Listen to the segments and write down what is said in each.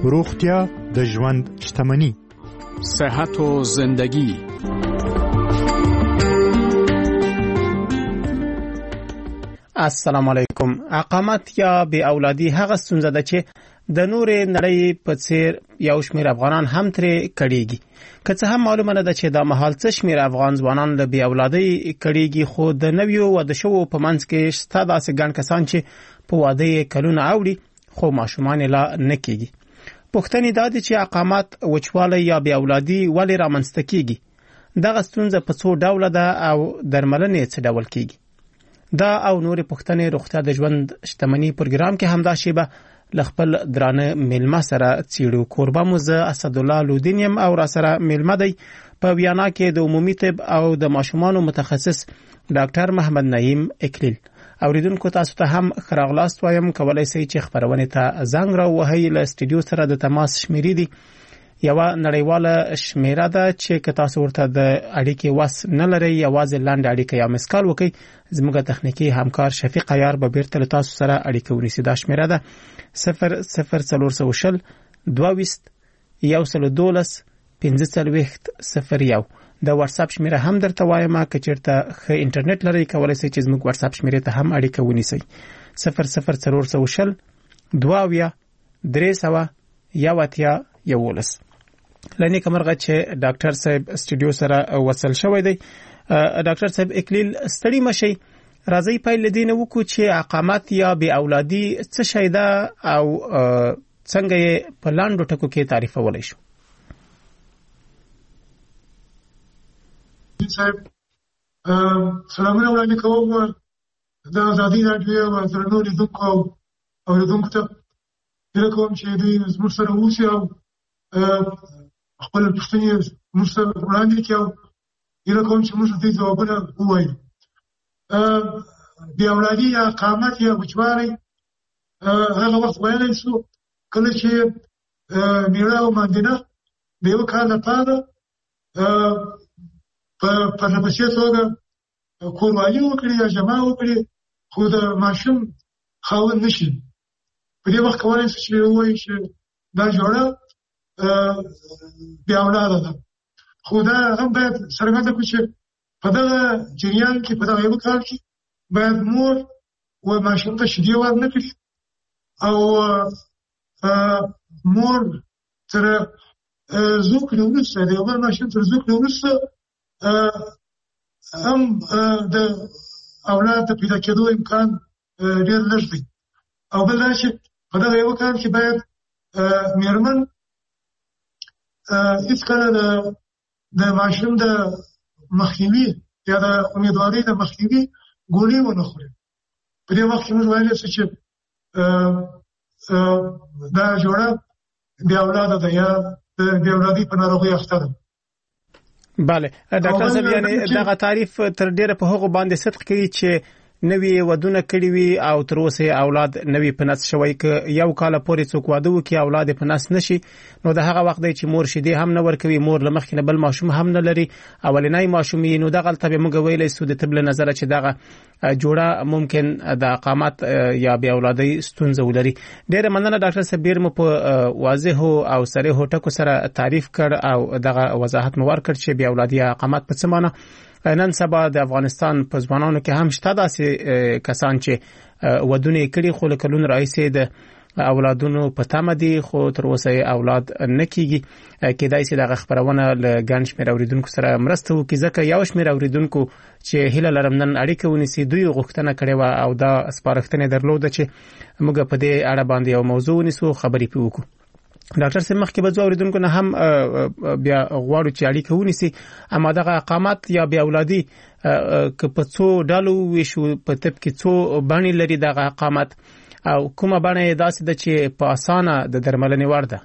روغتیا د ژوند شتمني. صحت و زندگی. السلام علیکم. اقامت یا بی اولادی هغه ستونزه ده چې د نور نړۍ په څیر یو شمېر افغانان هم ترې کړيږي. که څه هم معلومه نه ده چې دا مهال څه شمېر افغان ځوانان له بی اولادۍ کړيږي، خو د نویو واده شوو په منځ کې شته داسې ګڼ کسان چې په واده کلونه اوړي خو ماشومان لا نه کېږي. پوښتنې دا دي چې اقامت، وچوالی یا بی اولادي ولې رامنځته کېږي؟ دغه ستونزه په څو ډوله ده او درملنې څه ډول کېږي؟ دا او نورې پوښتنې روغتیا د ژوند شتمني پروګرام کې همدا شیبه ل خپل درانه میلمه سره څیړو. کوربه مو زه اسدالله لودین یم او را سره میلمه دی په ویانا کې د عمومي طب او د ماشومانو متخصص ډاکټر محمد نعیم اکلیل. اوریدونکو تاسو ته هم خراغلاست وایم. کولای شئ چې خبرونه ته زنګ را وهئ. له سټډیو سره د تماس شمیرې دي یو نړیواله شمیره ده چې که تاسو ورته د اړیکې وس نه لرئ، یوازې لاندې اړیکه یا مسکال وکړئ. زموږ تخنیکی همکار شفیق عیار به بیرته له تاسو سره اړیکه ونیسي. دا شمیره ده 00420 22 112 1501. د واتس اپ شمیره هم درته وایم. که چیرته ښه انټرنیټ لرئ کولای شئ چې زموږ واتس اپ شمیره ته هم اړیکه ونیسئ. 00420 22 311. لنی کمرغه چې ډاکټر صاحب سټډیو سره وصل شوی دی. ډاکټر صاحب اکلیل ستړي مشي، راځي پیل دین وکړو چې اقامت یا بی اولادي څه شی ده او څنګه یې په لاندو ټکو کې تعریفولای شو؟ صاحب سلامونه وړاندې کوم د ازادي راډیو او درنو لیدونکو او اوریدونکو ته. زه کوم چې دوی زموږ سره اوسي او خپل پوښتنې موږ سره وړاندې کړي او زه کوم چې موږ دې ځوابونه ووایو. بی اولادي یا اقامت یا وچوالی هغه وخت ویلی شو کله چې میړه او ماندینه د یو کال لپاره په پرلپسې توګه کوروالي وکړي یا جمع وکړي، خو د ماشوم خاوند نشي. په دې وخت کولی شي چې ووایي چې دا جوړه بی اولاده ده. خو دا هم باید څرګنده کړو چې په دغه جریان کې، په دغه یو کال کې باید مور و ماشوم ته شیدې ورنه کړي او مور تر زوکړې وروسته، د یو بل ماشوم تر زوکړې وروسته هم د اولاد د پیدا کېدو امکان ډېر لږ دی. او بل دا چې په دغه یو کال کې باید مېرمن هېڅکله د ماشوم د مخنیوي یا د امیدوارۍ د مخنیوي ګولۍ ونه خوري. په دې وخت کې موږ ویلی شو چې دا جوړه بې اولاده ده یا د بې اولادۍ په ناروغۍ اخته ده. بله ډاکټر صاحب، یعنی دغه تعریف تر ډیره په هغو باندې صدق کوي چې نوی ودونه کړي وي او تر اوسه اولاد نوی په نس شوی. که یو کال پورې څوک واده وکړي اولاد په نس نشي، نو د هغه وخت دی چې مور شیدې هم نه ورکوي، مور له مخکې نه بل ماشوم هم نه لري، اولنی ماشوم یې. نو دغلته به موږ ویلی سو د طب له نظره چې دغه جوړه ممکن د اقامت یا بې اولادۍ ستونزه ولري. ډېره مننه ډاکټر صاحب، ډېر مو په واضحو او صریحو ټکو سره تعریف کړ او دغه وضاحت مو ورکړ چې بې اولادي یا اقامت په څه معنی. نن سبا د افغانستان په ځوانانو کې هم شته داسې کسان چې ودونه کړي خو له کلونو راهیسې د اولادونو په تمه دي، خو تر اوسه اولاد نه کیږي. کېدای شي دغه خبرونه له ګڼ شمېر اوریدونکو سره مرسته وکړي، ځکه یو شمېر اوریدونکو چې هیله لرم نن اړیکه ونیسي، دوی غوښتنه کړې وه او دا سپارښتنه درلوده چې موږ په دې اړه باندې یو موضوع ونیسو، خبرې پې وکړو. ډاکټر صاحب، مخکې به ځو اوریدونکو نه هم بیا غواړو چې اړیکه ونیسي، اما دغه اقامت یا بې اولادي که په څو ډلو وویشو، په طب کې څو بڼې لري دغه اقامت او کومه بڼه یې داسې ده چې په اسانه د درملنې وړ ده؟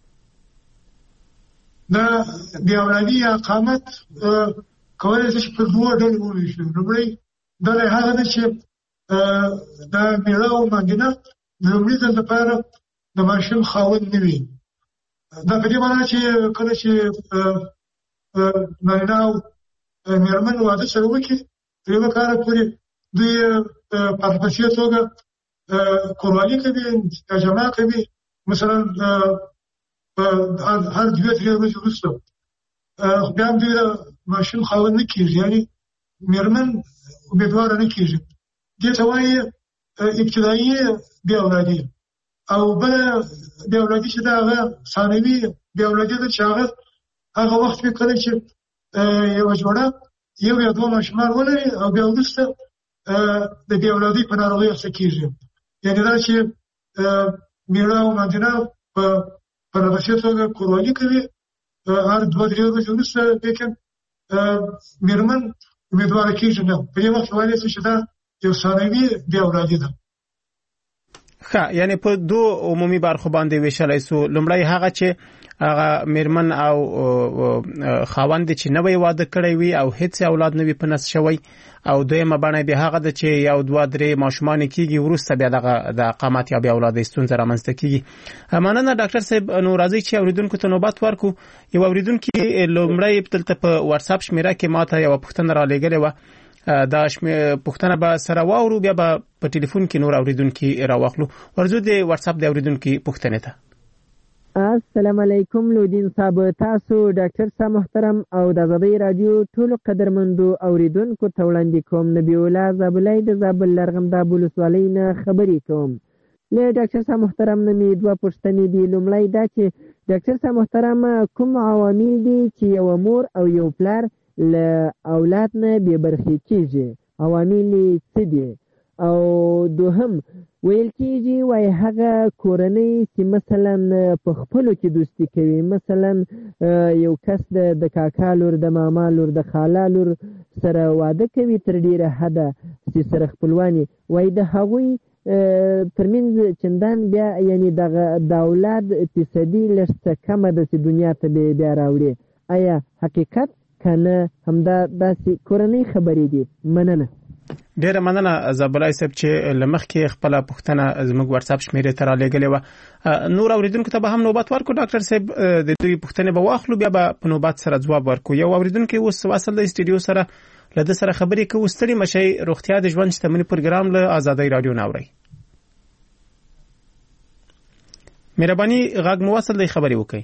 د بې اولادي یا اقامت کولی شي په دوه ډلو وویشو. لومړی ډله هغه ده چې د میړه او ماندینه د لومړي ځل لپاره د ماشوم خاوند نه وي. دا په دې معنی چې کله چې نارینه او مېرمن واده سره وکړي، تر یوه کاله پورې دوی په پرلپسې توګه کوروالي کوي یا جمع کوي. مثلا په هر 2-3 ورځې وروسته بیا هم دوی د ماشوم خاوند نه کېږي، یعنې مېرمن امیدواره نه کېږي. دې ته وایي ابتدایي بې اولادي. او بله بې اولادي چې ده هغه ثانوي بې اولادي ده چې هغه وخت وي کله چې یوه جوړه یو یا دوه ماشومان ولري او بیا وروسته د بې اولادۍ په ناروغۍ اخته کېږي. یعنې دا چې مېړه او مادینه په نفسي توګه کوروالي کوي، هر 2-3 ورځې وروسته لیکن مېرمن امیدواره کېږي نه. په دې وخت کې ویلی شي چې دا یو ثانوي بې اولادي ده. ښه، یعنې په دوه عمومي برخو باندې ویشلی سو. لومړی هغه چې هغه مېرمن او خاوند چې نوی واده کړی وي او هیڅ اولاد نه وي په نس شوی، او دویمه بڼه بیا هغه ده چې 1-2-3 ماشومان کېږي، وروسته بیا دغه د اقامت یا بیا اولادۍ ستونزه رامنځته کېږي. مننه ډاکټر صاحب. نو راځئ چې اورېدونکو ته نوبت ورکړو. یو اورېدونکي لومړی دلته په واتساپ شمېره کې ماته یوه پوښتنه رالیږلې وه. دا پوښتنه به سره واورو، بیا به په ټلیفون کې نور اورېدونکي راواخلو. ورځو د واتساپ د اورېدونکي پوښتنې ته. السلام علیکم لودین صاحب، تاسو ډاکټر صاحب محترم او د آزادۍ رادیو ټولو قدرمندو اوریدونکو ته وړاندې کوم. نبی الله زابلای د زابل لرغمداب ولسوالۍ نه خبرې کوم. له ډاکټر صاحب محترم نه مې دوه پوښتنې دي. لومړی دا چې ډاکټر صاحب محترم کوم عوامل دي چې یو مور او یو پلار له اولاد نه بې برخې کېږي؟ عوامل څه دي؟ او دوهم ویل کېږي وایي هغه کورنۍ چې مثلا په خپلو کې دوستي کوي، مثلا یو کس د کاکا لور، د ماما لور، د خاله لور سره واده کوي تر ډېره حده چې سره خپلوانې، وایي د هغوی ترمنځ چندان بیا یعنې د اولاد فیصدي لږ څه کمه ده چې دنیا ته بیا راوړي. آیا حقیقت که نه همدا داسې کورنۍ خبرې دي؟ مننه. ډیره مننه زابلای صاحب چې لمخکې خپل پوښتنه زموږ واتساپ شمیرې ته رالیږلې و. نور اوریدونکو ته به هم نوبت ورکو. ډاکټر صاحب د دوی پوښتنې به واخلو، بیا به په نوبت سره ځواب ورکو. یو اوریدونکو اوس واصل د استودیو سره له سره خبرې کوي. ستړي مشي روغتیا د ژوند شتمنۍ پروګرام له آزادۍ رادیو ناوړي. مهرباني غږ مو واصل دی، خبرې وکړئ.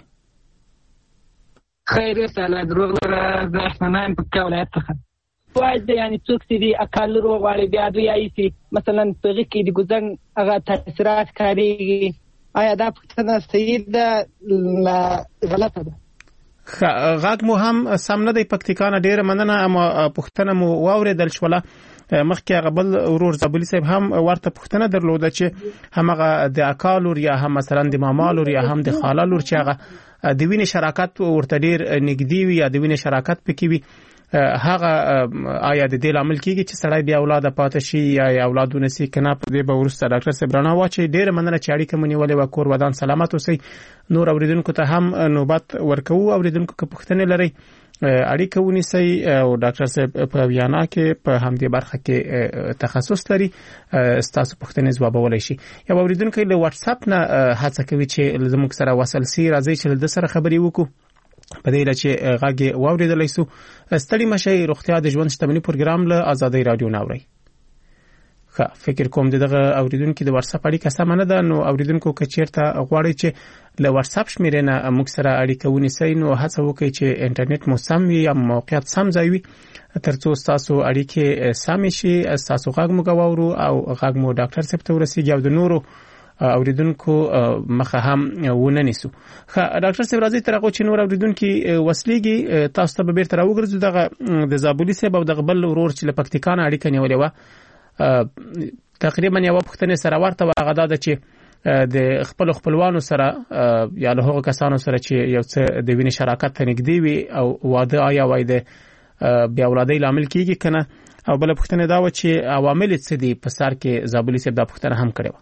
خیر ساله دروغ د احسانان په ولایت څخه واید، یعنی څوک چې دی اکل روغ واړي بیا دوی ایسي مثلا په کې د ګزن هغه تاثیرات کاریږي. آیا دا پوښتنه صحیح ده غلطه ده؟ غږ مو هم سم نه دی پکتیکانه. ډیره مننه، اما پوښتنه مو واورېدل شوله. مخکې هغه بل ورور زابلی صاحب هم ورته پوښتنه درلوده چې همغه د اکا لور یا هم مثلا د ماما لور یا هم د خاله لور چې هغه د وینې شراکت ورته ډیر نږدې وي یا د وینې شراکت پکې وي، هغه آیا د دې لامل کېږي چې سړی بیا اولاد پاتې شي یا اولادونه سي کنه؟ په دې به وروسته ډاکټر صاحب رڼا واچي. ډیره مننه چې اړیکه مو نیولې وه. کور ودان سلامت اوسئ. نور اوریدونکو ته هم نوبت ورکوو. اوریدونکو که پوښتنې لرئ اړیکه ونیسئ او ډاکټر صاحب په ویانا کې په همدې برخه کې تخصص لري، ستاسو پوښتنې ځوابولی شي. یو اوریدونکی له واتساپ نه هڅه کوي چې زموږ سره وصل سي. راځئ چې له سره خبرې وکړو په دې لچې غږ واورېدلی سو. ستړي مشئ روغتیا د ژوند شتمنۍ پروګرام له آزادۍ رادیو ناوړئ. فکر کوم دغه اوریدونکو د واتساپ اړیکه سم نه ده. نو اوریدونکو که چیرته غواړي چې له واتساپ شمیرې نه موږ سره اړیکه ونیسئ، نو هڅه وکړئ چې انټرنیټ مو سم وي یا موقعیت سم ځای وي ترڅو تاسو اړیکې سم شي، تاسو غږ مو واورو او غږ مو ډاکټر صاحب ته ورسیږي او د نورو اوریدونکو مخه هم ونه نیسو. ډاکټر صاحب راځي تر هغه چې نور اوریدونکو وسلیږي تاسو ته به بیرته راوګرځو. دغه د زابلی صاحب او د بل ورور چې له پکتیکان اړیکه نیولې و تقریبا یو پوښتنه سره ورته هغه ده چې د خپلوانو سره یا له هغو کسانو سره چې یو څه د وینې شراکت ته نږدې وي او واده آیا وای د بیا اولادۍ لامل کیږي کنه؟ او بل پوښتنه دا و چې عوامل څه دي په سر کې؟ زابلی صاحب دا پوښتنه هم کړې و.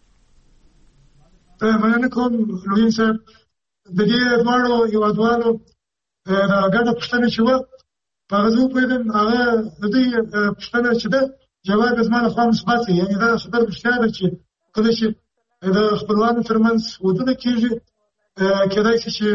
مننه کوم لوین صاحب. د دې دواړو هیوادوالو ګډه پوښتنه چې وه په هغه زه وپوهېدم، هغه د دوی پوښتنه چې ده جواب زما لخوا مثبت دی. یعنې دا خبره رښتیا ده چې کله چې د خپلوانو ترمنځ ودونه کېږي کېدای شي چې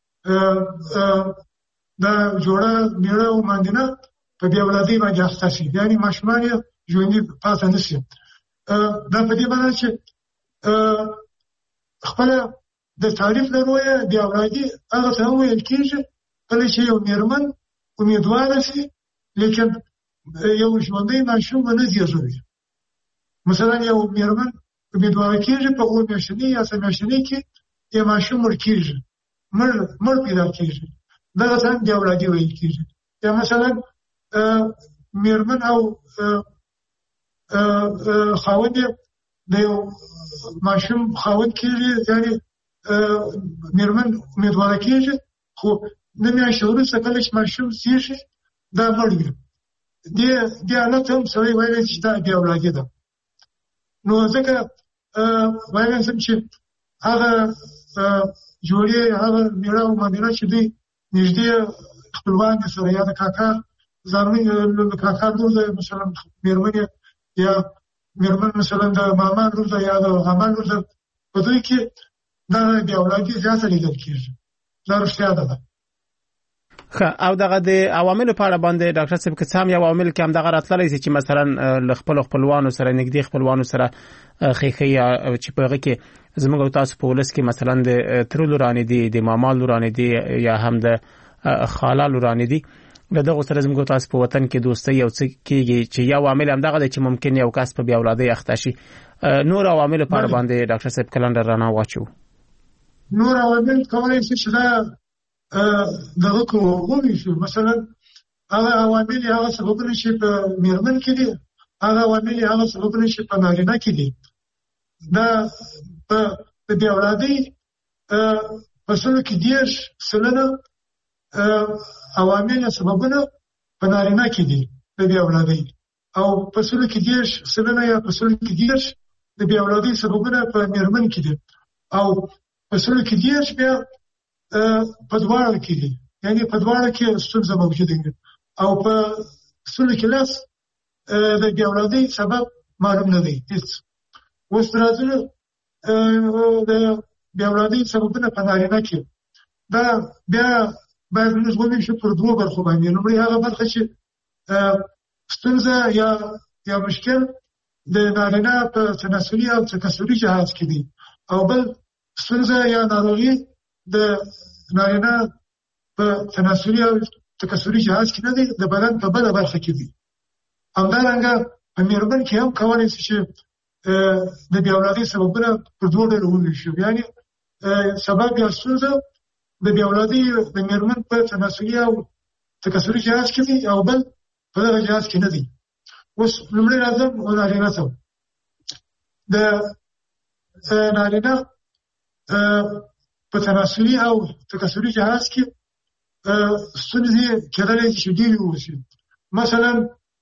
دا جوړه مېړه او ماندینه په بې اولادۍ باندې اخته شي، یعنې ماشومان یې ژوندي پاتې نه شي. دا په دې معنی چې خپله د تعریف له رویه بې اولادي هغه ته ویل کېږي کله چې یو مېرمن امیدواره شي لیکن یو ژوندی ماشوم ونه زېږوي. مثلا یو مېرمن امیدواره کېږي په 7 میاشتنۍ یا 3 میاشتنۍ کې یو ماشوم مړ کېږي، مړ پیدا کېږي، دغه ته هم بې اولادي ویل کېږي. یا مثلا مېرمن او خاوند د یو ماشوم خاوند کېږي، یعنې مېرمن امیدواره کېږي خو 9 میاشتې وروسته کله چې ماشوم زېږي دا مړ وي، دې حالت هم سړی ویلی چې دا بې اولادي ده. نو ځکه ویلی شم چې هغه جوړې هغه مېړه او مامېړه چې دوی نږدې خپلوان دي سره، یا د کاکا زامن د کاکا لور ده مثلا مېرمن یا مېرمن مثلا د ماما لور ده یا د عمه لور ده، په دوی کې دا بې اولادي زیاته لیدل کېږي. دا رښتیا ده. او دغه د عواملو په اړه باندې ډاکټر صاحب که څه هم یو عامل کې هم دغه راتللی شي چې مثلا له خپلو خپلوانو سره نږدې خپلوانو سره ښیښي چې په هغه کې زموږ او تاسو په ولس کې مثلا د ترو لورانې دي، د ماما لورانې دي، یا هم د خاله لورانې دي، له دغو سره زموږ او تاسو په وطن کې دوستۍ یو څه کېږي چې یو عامل همدغه دی چې ممکن یو کس په بې اولادۍ اخته شي. نور عواملو په اړه باندې ډاکټر صاحب کلنډر رڼا واچوو. نور عوامل کولی شي چې دا دغه کومې شو. مثلا هغه عوامل هغه سببونه چې په مېرمن کې دي، هغه عوامل هغه سببونه چې په نارینه کې دي. دا په بې اولادۍ په سلو کې 10% عوامل سببونه په نارینه کې دي د بې اولادۍ، او په سلو کې 10% یا په سلو کې 10 د بې اولادۍ سببونه په مېرمن کې دي، او په سلو کې 10 بیا په دواړو کې دي، یعنې په دواړو کې ستونزه موجوده ده، او په سلو کې 10 د بې اولادۍ سبب معلوم نه دی هېڅ. اوس راځو د بې اولادۍ سببونه په نارینه کې. دا بیا باید موږ وویشو پر 2 برخو باندې. لومړی هغه برخه چې ستونزه یا مشکل د نارینه په تناسلي او تکثري جهاز کې دي، او بل ستونزه یا ناروغي د نارینه په تناسلي او تکثري جهاز کې نه دي، د بدن په بله برخه کې دي. همدارنګه په مېرمن کې هم کولی شي چې د بې اولادۍ سببونه پر 2 ډوله وویشو. یعنې سبب یا ستونزه د بې اولادۍ د مېرمن په تناسلي او تکثري جهاز کې دي، او بل په دغه جهاز کې نه دي. اوس لومړی راځم نارینه ته. د نارینه په تناسلي او تکثري جهاز کې ستونزې کېدلی شي چې ډېرې واوسي. مثلا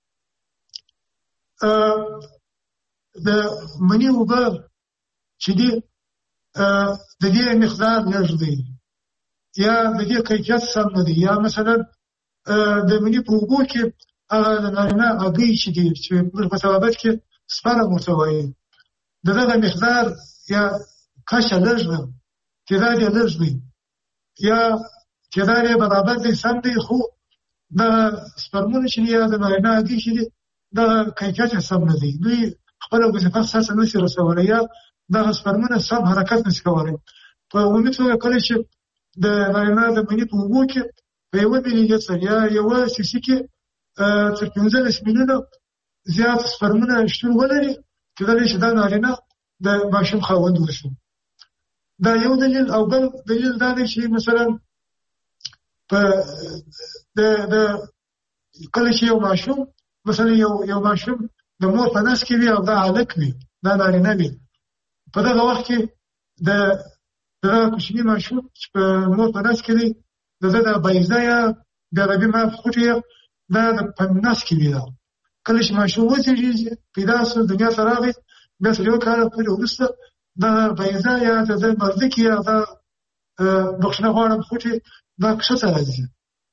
د مني اوبه چې دي د دې مقدار لږ دی، یا د دې کیفیت سم نه دی، یا مثلا د مني په اوبو کې هغه د نارینه هګۍ چې دي چې په طبابت کې سپرم ورته وایي، د دغه مقدار یا کچه لږ ده، تعداد یې لږ دی، یا تعداد یې برابر دی، سم دی، خو دغه سپرمونه چې دي یا د نارینه هګۍ چې دي دغه کیفیت یې سم نه دی، دوی خپله وظیفه ساسه نشي رسولی، یا دغه سپرمونه سم حرکت نشي کولی. په عمومي توګه کله چې د نارینه د مني په اوبو کې په 1 ملي لیتر یا 1 سیسي کې تر 15 میلیونه زیات سپرمونه شتون ولري، کېدلی شي دا نارینه د ماشوم خاوند وشي. دا یو دلیل. او بل دلیل دا دی چې مثلا د کله چې یو ماشوم مثلا یو ماشوم د مور په نس کې وي او دا هلک وي، دا نارینه وي، په دغه وخت کې دغه کوچني ماشوم چې په مور په نس کې دی، د بایزه یا د عربي معاف خوټې دا په نس کې وي. دا کله چې ماشوم وزېږي پیدا شو دنیا ته راغی، بیا تر 1 کال پورې وروسته دا بایزه یا د مردکې یا دا بخښنه غواړم خوټې دا کښته راځي.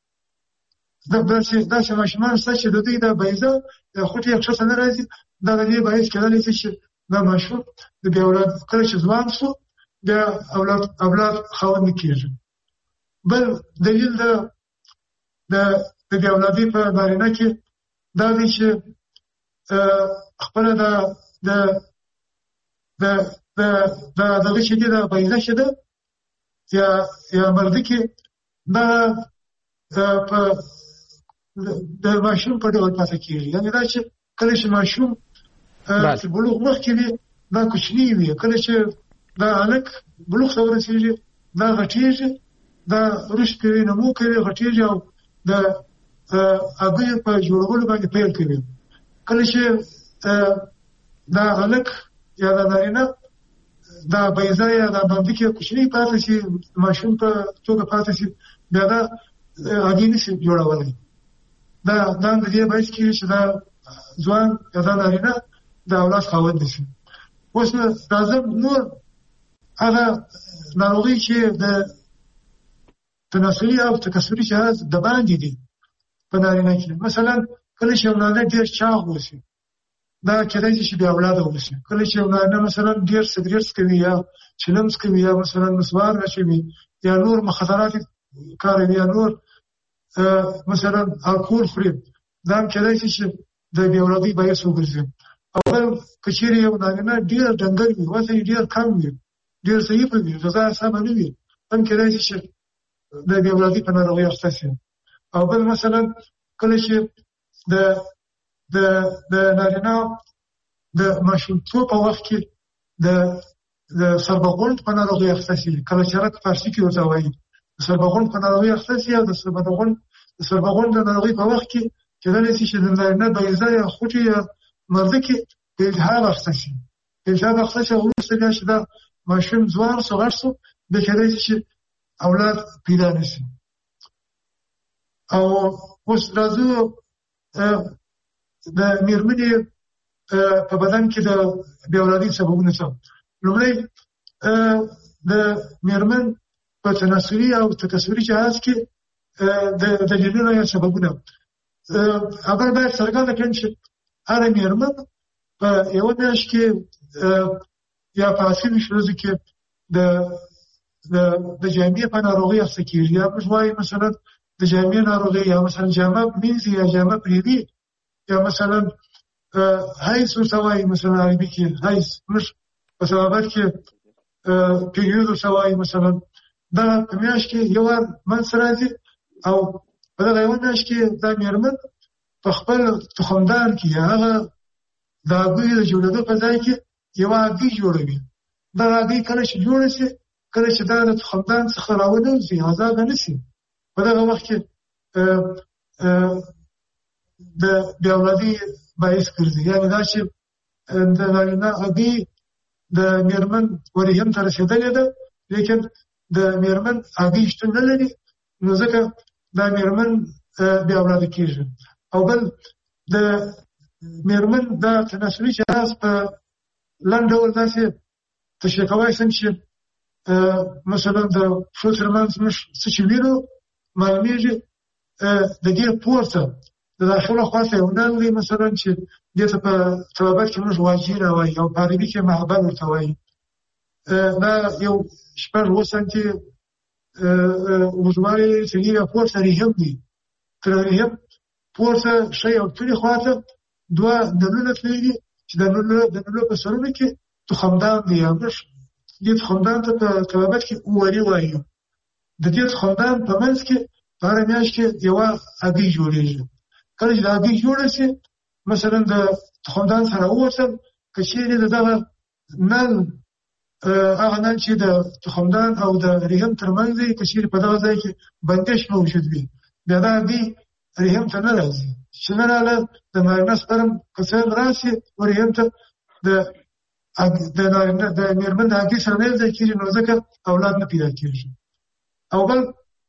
داسې ماشومان شته چې د دوی د بایزه یا خوټې یې کښته نه راځي. دا د دې باعث کېدلی شي چې دا ماشوم د بې اولاد کله چې ځوان شو بیا اولاد خاوند نه کېږي. بل دلیل د بې اولادۍ په نارینه کې دا دی چې خپله دغه چې دي د بایزه چې ده یا مرده کې دا په د ماشوم په ډول پاتې کېږي. یعنې دا چې کله چې ماشوم چې بلوغ مخکې وي دا کوچنی وي، کله چې دا هلک بلوغ ته ورسېږي دا غټېږي، دا رشد کوي، نمو کوي، غټېږي او د هګیو په جوړولو باندې پیل کوي. کله چې دا هلک یا دا نارینه دا بیضه یا دا باندې کې کوچنی پاتې شي، ماشوم په توګه پاتې شي، بیا دا هګۍ نشي جوړولی. دا د دې باعث کېږي چې دا ځوان یا دا نارینه د اولاد خاوند نشي. اوس راځم نور هغه ناروغۍ چې د تناسلي او تکثري جهاز د باندې دي په نارینه کې. مثلا کله چې یو نارینه ډېر چاغ اوسي دا کېدای شي چې بې اولاده اوسي. کله چې یو نارینه مثلا ډېر سګرېټ څکوي یا چلم څکوي یا مثلا مسوار اچوي یا نور مخدرات کاروي یا نور مثلا الکول خوري، دا هم کېدای شي چې د بې اولادۍ باعث وګرځي. او بل که چېرې یو نارینه ډېر ډنګر وي، وزن یې ډېر کم وي، ډېر ضعیف وي، غذا سمه نه وي، هم کېدای شي چې د بې اولادۍ په ناروغۍ اخته شي. او بل مثلا کله چې د نارینه د ماشومتوب په وخت کې د سربغونډ په ناروغۍ اخته شي، کله چې رک فارسي کې ورته وایي د سربغونډ په ناروغۍ اخته شي، او د سربغونډ د ناروغۍ په وخت کې کېدای شي چې د نارینه بیضه یا خوټې یا مرده کې د التهاب اخته شي. التهاب اخته شي وروسته بیا چې دا ماشوم ځوان شو غټ شو بیا کېدای شي چې اولاد پیدا نه شي. او اوس راځو د مېرمنې په بدن کې د بې اولادۍ سببونه څه. لومړی د مېرمن په تناسلي او تکثري جهاز کې د دلیلونه یا سببونه اول باید څرګنده کړم چې هره مېرمن په یوه میاشت کې یا په 8 ورځو کې د جامې په ناروغۍ اخته کېږي. یا موږ وایو مثلا د جامې ناروغۍ، یا مثلا جامه مینځي یا جامه پرېږدي، یا مثلا حیض ورته وایي، مثلا عربي کې حیض، موږ په صحابت کې پیریود ورته وایي. مثلا دا په میاشت کې یو وار منځ راځي او په دغه یوه میاشت کې دا مېرمن په خپل تخمدان کې هغه د هګیو د جوړېدو په ځای کې یوه هګۍ جوړوي. دغه هګۍ کله چې جوړه شي، کله چې دا د تخمدان څخه راونوځي، ازاده نه شي، په دغه وخت کې د بې اولادۍ باعث ګرځي. یعنې دا چې د نارینه هګۍ د مېرمن ورېهم ته رسېدلې ده، لیکن د مېرمن هګۍ شتون نه لري، نو ځکه دا مېرمن بې اولاده کېږي. او بل د مېرمن دا تناسلي جهاز په لنډ ډول داسې تشریح کولی شم چې مثلا د پښو ترمنځ موږ څه چې وینو معلومېږي د دې پورته د داخله خواته یو نل دی، مثلا چې دې ته په طبابت کې موږ واجیره وایي او په عربي کې محبل ورته وایي. دا یو 6-7 سانتي اوږدوالی سلي یا پورته ریهم دی. تر ریهم پورته ښی او تورې خواته 2 نلونه تللي دي چې د نلو په سرونو کې تخمدان دی. یا موږ دې تخمدان ته په طبابت کې اوري وایو. د دې تخمدان په منځ کې په هره میاشت کې یوه هګۍ جوړېږي. کله چې د هګۍ جوړه شي، مثلا د تخمدان سره ووتل، که چېرې د دغه نل هغه نل چې د تخمدان او د ریهم ترمنځ دی، که چېرې په دغه ځای کې بندش موجود وي، بیا دا هګۍ ریهم ته نه راځي. چې نه راغله د نارینه سپرم که څه راشي ریهم ته د مېرمن د هګۍ سره نه یوځای کېږي، نو ځکه اولاد نه پیدا کېږي. او بل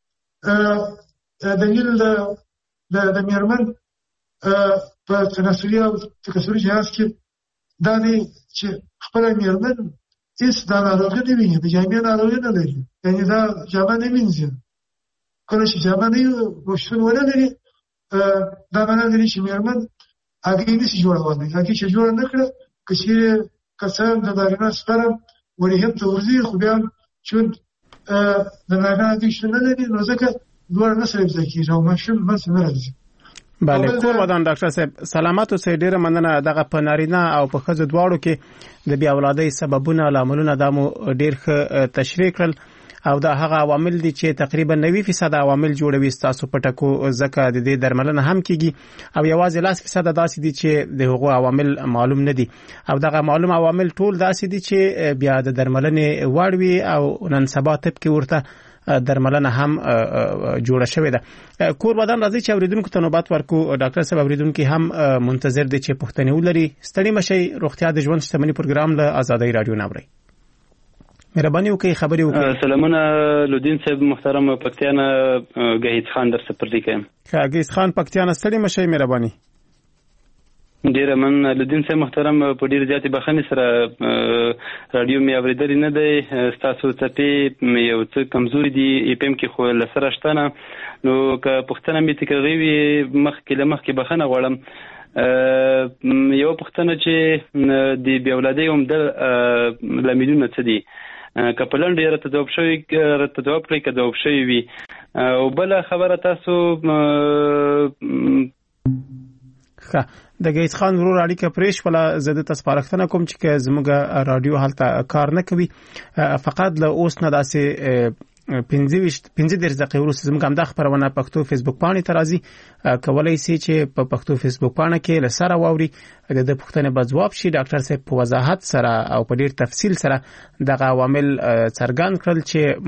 دلیل د مېرمن په تناسلي او تکثري جهاز کې دا دی چې خپله مېرمن هېڅ دا ناروغي نه ویني، د جامې ناروغي نه لري، یعنې دا جامه نه مینځي. کله چې جامه نه شتون ونه لري، دا معنی لري چې مېرمن هګۍ نشي جوړولی. هګۍ چې جوړه نه کړه، که چېرې که څه د نارینه سپرم ورېهم ته ورځي، خو بیا هم چون د نارینه هګۍ شتون نه لري، نو ځکه دواړه نه سره یوځای کېږي او ماشوم منځ نه راځي. بله، کور ودان ډاکټر صاحب، سلامت اوسئ. ډېره مننه. دغه په نارینه او په ښځو دواړو کې د بې اولادۍ سببونه، لاملونه دا مو ډېر ښه تشریح کړل. او دا هغه عوامل دي چې تقریبا 90% عوامل جوړوي تاسو په ټکو ځکه د دې درملنه هم کیږي او یوازې 10% داسې دي چې د هغو عوامل معلوم نه دي او دغه معلوم عوامل ټول داسې دي چې بیا د درملنې وړ وي او نن سبا طب کې ورته درملنه هم جوړه شوې ده. کور ودان راځي چې اوریدونکو ته نوبت ورکو. ډاکټر صاحب اوریدونکو هم منتظر دي چې پوښتنه ولري. ستړي مشي روغتیا د ژوند شتمنۍ پروګرام له آزادۍ رادیو ناوړي. مهرباني وکړئ خبري وکړئ. سلامونه لودین صاحب محترم پکتیانا گهیز خان در سپرلی کوم. گهیز خان پکتیانا ستړي مشي مهرباني. ډیر من لودین صاحب محترم په ډیر زیاتې بخښنې سره رادیو می اوریدل نه دی. تاسو ته یو څه کمزوري دي پم کې خو لسره شتنه نو که پښتنه می تکرغوي مخکې بخښنه غواړم. یو پښتنه چې د بیا ولادي هم د لاملونه څه دي کپلند یې راته جواب کړی که جواب شوی وي. او بل خبره تاسو د گهیز خان ورور اړیکه پریش ولا زده تاسو پارښتنه کوم چې زموږ رادیو حالت کار نه کوي فقط له اوس نه داسې 15 دقیقې وروسته زموږ هم د خبرونه پښتو فیسبوک باندې ترازی کولای شي چې په پښتو فیسبوک باندې کې لسره واوري د پښتنې په جواب شي. ډاکټر صاحب په وضاحت سره او په ډیر تفصیل سره دغه عوامل څرګند کړل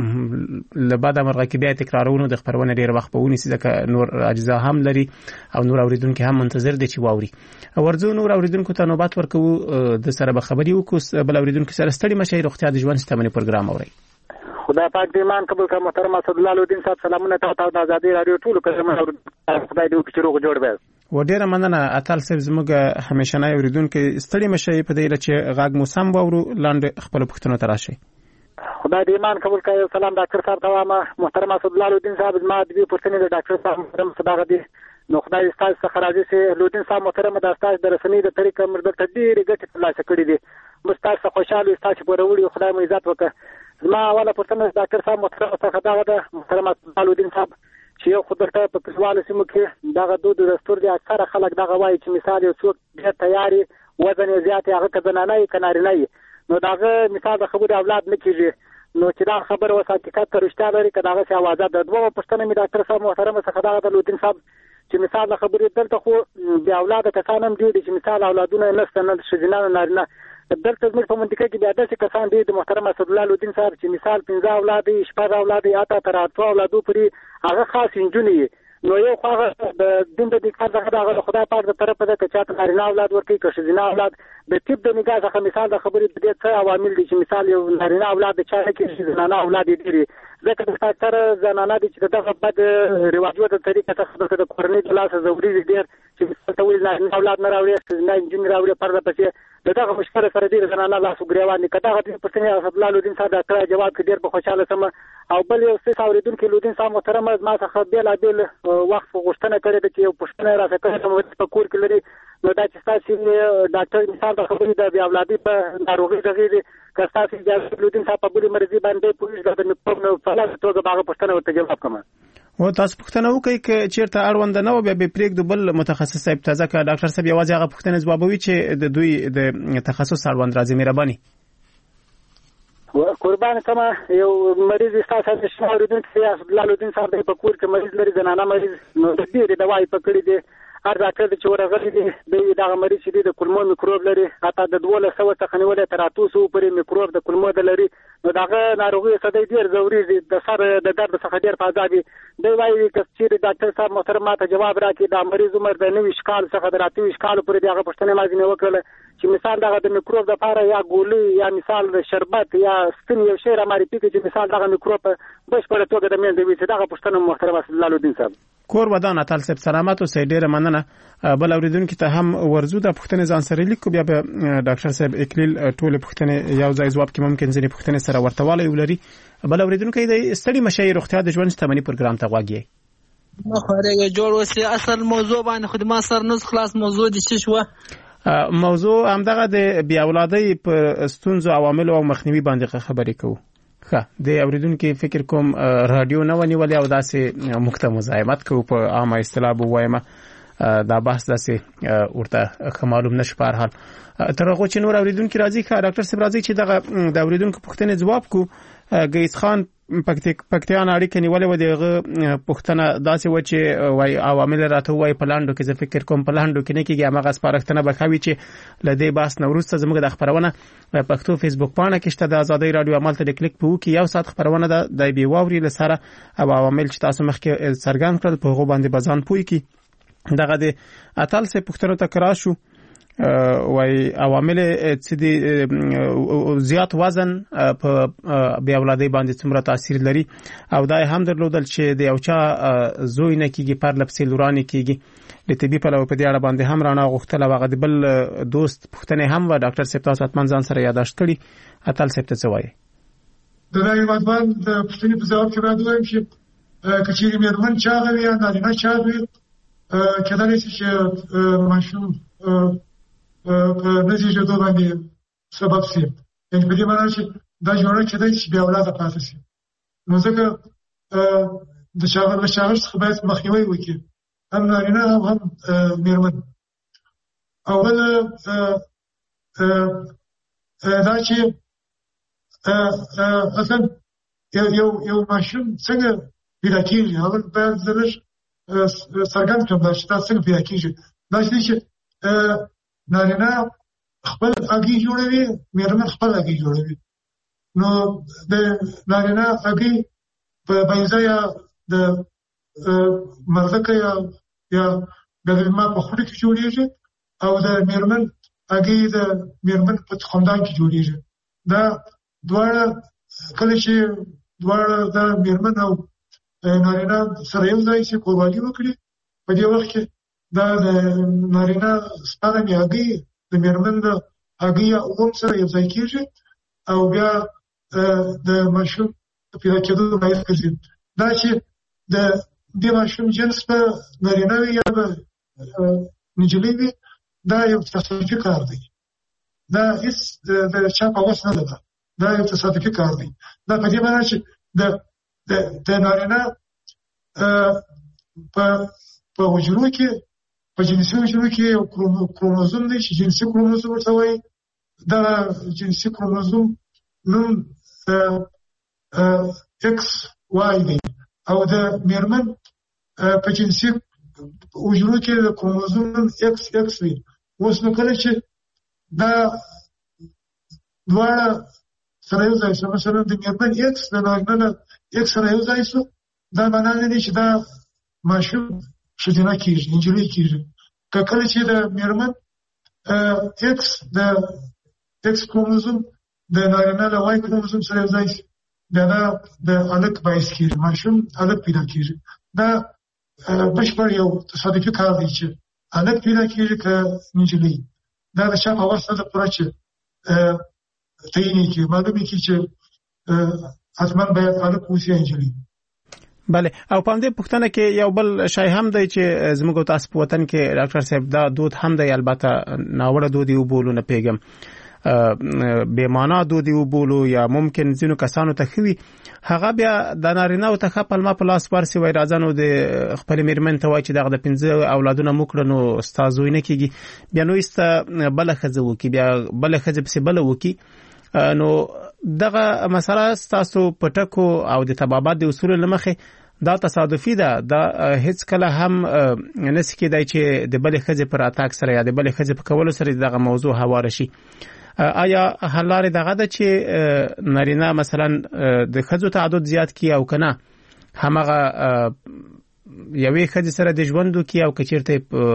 چې لبعد مرغه کې بیا تکرارونه د خبرونه ډیر وخت په ونیسي ځکه نور اجزا هم لري او نور اوریدونکو هم منتظر دي چې واوري. ورځو نور اوریدونکو ته نوبت ورکو د سره به خبري وکړو. بل اوریدونکو سره ستړي مشي روغتیا د ژوند شتمنۍ پروګرام اوري. خدای پاک دې ایمان قبول کړه. محترم اسد الله لودین صاحب سلامونه تاسو ته د آزادۍ رادیو ټول کړم. خدای دې وکړي چې روغ جوړ وي. و ډیره مننه اتل صاحب زموږ همیشنه اوریدونکو ستړي مشي په دې چې غاګ موسم باورو لاندې خپل پښتنو تراشي. خدای دې ایمان قبول کړه. سلام ډاکټر صاحب ته محترم اسد الله لودین صاحب زما د پښتنې د ډاکټر صاحب محترم صداغه دي نو خدای ستاسو څخه راځي چې لودین صاحب محترم د تاسو د رسنۍ د طریقې مرده ډېرې ګټې ترلاسه کړې دي. مستاسو خوشاله تاسو پوروړي خدای مو عزت وکړي. زما اوله پښتنه ډاکټر صاحب محترم څخه دا ده محترم لودین صاحب چې یو خدای په کډوالو سیمو کې دغه دود دستور دي اکثره خلک دغه وایي چې مثال یو څوک ډېر تیاری وزن یې زیات هغه کزنانه یې کنارینه نو دغه مثال د خبرې اولاد نه کیږي نو چې دا خبره وسه حقیقت ته رښتیا لري که دغه څه اوازه د دوه پښتنه می ډاکټر صاحب محترم څخه دا د لودین صاحب چې مثال د خبرې دلته خو بیا اولاد کسان هم دي چې مثال اولادونه نشته نه شجنانه نارینه دلته زموږ په منطقه کې بیا داسې کسان دي د محترم اسد الله لودین صاحب چې مثال 15 اولاد شپږ اولاد یا تر 8 اولادو پورې هغه خاص انجونی نو یو خو د دین د کار دغه خدای پاک د طرفه د کچات نارینه اولاد ورکړي که شجنه اولاد د طب د نگاه څخه مثال د خبرې د دې څه عوامل دي چې مثال یو نارینه اولاد چا کې زنانه اولاد دي ځکه د ډاکټر زنانه دي چې دغه بد رواجو د طریقې څخه د کورنۍ د لاس ضروري دي چې تاسو نه اولاد نه راوړي نه انجن راوړي پرده پسې دغه مشکل سره دي زنانه لاس وګریوان کداغه د پښتني اسد الله لودین صاحب دا جواب کې ډیر په خوشاله سم او بل یو څه اوریدونکو لودین صاحب محترم ما څخه بیل وخت غوښتنه کړې ده چې یو پښتنه راځي کړه په کور کې لري نو دا چې تاسو ډاکټر مثال د خبرې د بیا اولادي په ناروغي دغه که تاسو اجازه لودین صاحب په بری مرزي باندې پولیس د نقطه نو فلاس توګه باغ پښتنه ورته جواب کوم او تاسو پښتنه وکړئ چې چیرته اړوند نه و بیا به پریک د بل متخصص صاحب ته ځکه ډاکټر صاحب یوازې هغه پښتنه ځوابوي چې د دوی د تخصص اړوند راځي. مهرباني قربان کما یو مریض تاسو د شاوریدونکو اسد الله لودین صاحب په کور کې مریض لري زنانه مریض نو د دې دوايي پکړې دي هر ډاکټر چې ورغلي دي دغه مریض چې د کولمو میکروب لري حتی د 1200 څخه نیولې تر 800 پورې میکروب د کولمو د لري نو دغه ناروغي څه ډیر ضروري دي د سر د درد څخه ډیر فاضابي دی وايي چې ډاکټر صاحب محترم ته جواب راکړي د مریض عمر د 90 کال څخه د 28 کال پورې دغه پښتنه مازنه وکړه چې مثال دغه د میکروب د لپاره یا ګولي یا مثال د شربت یا ستن یو شی را ماري چې مثال دغه میکروب بشپړ توګه د مېندې وي چې دغه پښتنه محترم اسد الله لودین صاحب کور ودان اتل صاحب سلامات او ډیره مننه. بل اوریدونکو ته هم ورزو د پښتنې ځان سره لیکو بیا به ډاکټر صاحب اکلیل ټول پښتنې یو ځای جواب کې ممکن ځینې پښتنې سره ورتواله ولري. بل اوریدونکو د ستړي مشي روغتیا د ژوند شتمنۍ پروګرام ته غواګي مخورګه جوړ وسی اصل موضوع باندې خدمات سر نس خلاص موضوع دي چې شو موضوع همدغه د بیا اولادۍ په ستونزو عوامل او مخنیوي باندې خبرې کوو. د اوریدونکو فکر کوم رادیو نه ونیولې او داسې مخته مزاحمت کوو په عامه اصطلاح وایمه دا بحث داسې ورته معلوم نشي په هر حال تر هغه چې نور اوریدونکو راځي ښه ډاکټر صاحب راځي چې دغه د اوریدونکو پوښتنې ځواب کو. گهیز خان پکتیان اړیکې نیولې و دغه پښتنه داسې و چې وای عوامل راته وای پلاندو کې زه فکر کوم پلاندو کې نه کېږي هغه سپارښتنه بخوي چې لدې باس نوروز زموږ د خبرونه پښتو فیسبوک پاڼه کې شته د ازادي رادیو عمل ته کلیک په وکي یو سات خبرونه د بي واوري لسره او عوامل چې تاسو مخکې څرګند کړل په هغه باندې بزان پوي کی دغه د اتل سه پښتنو تکرار شو وای عوامل چې د زیات وزن په بیا ولادي باندې څومره تاثیر لري او دا هم درلودل چې د یو چا زوی نه کیږي پر لپسې لورانه کیږي د طبي په لور په دې اړه باندې هم رانا غوښتل او د بل دوست پښتنه هم و ډاکټر سپتا ساتمن ځان سره یاداشت کړي اتل سپتا څه وایي د راي مدبان د پښتني په ځواب کې راځوم چې کچېری مېرمن چا غوي یا نارینه چا غوي کله چې ماشوم په نتیجه دوه باندې سبب شي یعنی په دې معنی چې دا جوړه چې د بیا اولاده پاتې شي نو ځکه د شاغل څخه باید مخنیوي وکړي هم نارینه هم مېرمن اول دا چې اصلا یو ماشوم څنګه پیدا کېږي اول باید زرش څرګند کړم دا چې تاسو څنګه پیدا کېږي دا چې نارینه خپل اگی جوړوي مېرمن خپل اگی جوړوي نو د نارینه اگی په بایزایا د مرزکه یا د ما په خوړه کې جوړیږي او د مېرمن اگی د مېرمن په خاندان کې جوړیږي دا دواړه کله چې دواړه د مېرمن او نارینه سره یو ځای شي قرباني وکړي په دې وخت کې دا د نارینه سپارم یاګي د مېرمن د هغې اوم سره یو ځای کېږي او بیا د ماشوم پیدا کېدو باعث ګرځي دا چې د دې ماشوم جنس په نارینه وي یا به نجلۍ وي دا یو تصادفي کار دی دا هېڅ د چا په وس نه ده دا یو تصادفي کار دی دا په دې معنی چې د نارینه په حجرو کې په جنسي حجرو کې یو کروموزوم دی چې جنسي کروموزوم ورته وایي دا جنسي کروموزوم نوم ایکس وای دی او د مېرمن په جنسي حجرو کې د کروموزوم نوم ایکس ایکس وي اوس نو کله چې دا دواړه سره یو ځای شو مثلا د مېرمن ایکس د نارینه ایکس سره یو ځای شو دا معنا نه دی چې دا ماشوم ښځینه کېږي نجلۍ کېږي که کله چې د مېرمن ایکس د ایکس کروموزوم د نارینه له وای کروموزوم سره یو ځای شي بیا دا د هلک باعث کېږي ماشوم هلک پیدا کېږي دا بشپړ یو تصادفي کار دی چې هلک پیدا کېږي که نجلۍ دا د چا په وس نه ده پوره چې تعین کړي معلومې کړي چې حتما باید هلک اوسي یا نجلۍ بله او په دې پښتنه کې یو بل شای هم دی چې زموږ تاسو په وطن کې ډاکټر صاحب دا دود هم دی البته ناوړه دود یو بولو نه پیګم به معنا دود یو بولو یا ممکن ځینو کسانو ته خوي هغه بیا د نارینه او ته خپل ما په لاس ورسي وای راځنو د خپل میرمن ته وای چې دغه د 15 اولادونه موکړنو استادوي نه کیږي بیا نو است بل خزه وکي بیا بل خزه په بل وکي نو دغه مسله تاسو پټکو او د تبابات د اصول لمخه دا تصادفي ده دا هیڅ کله هم نس کېدای چې د بل خزه پر اتاک سره یا د بل خزه په کولو سره دغه موضوع هوار شي آیا حلاره دغه د چې نارینه مثلا د خزو تعدد زیات کی او کنه همغه یوې خزه سره د ژوندو کی او کچیرته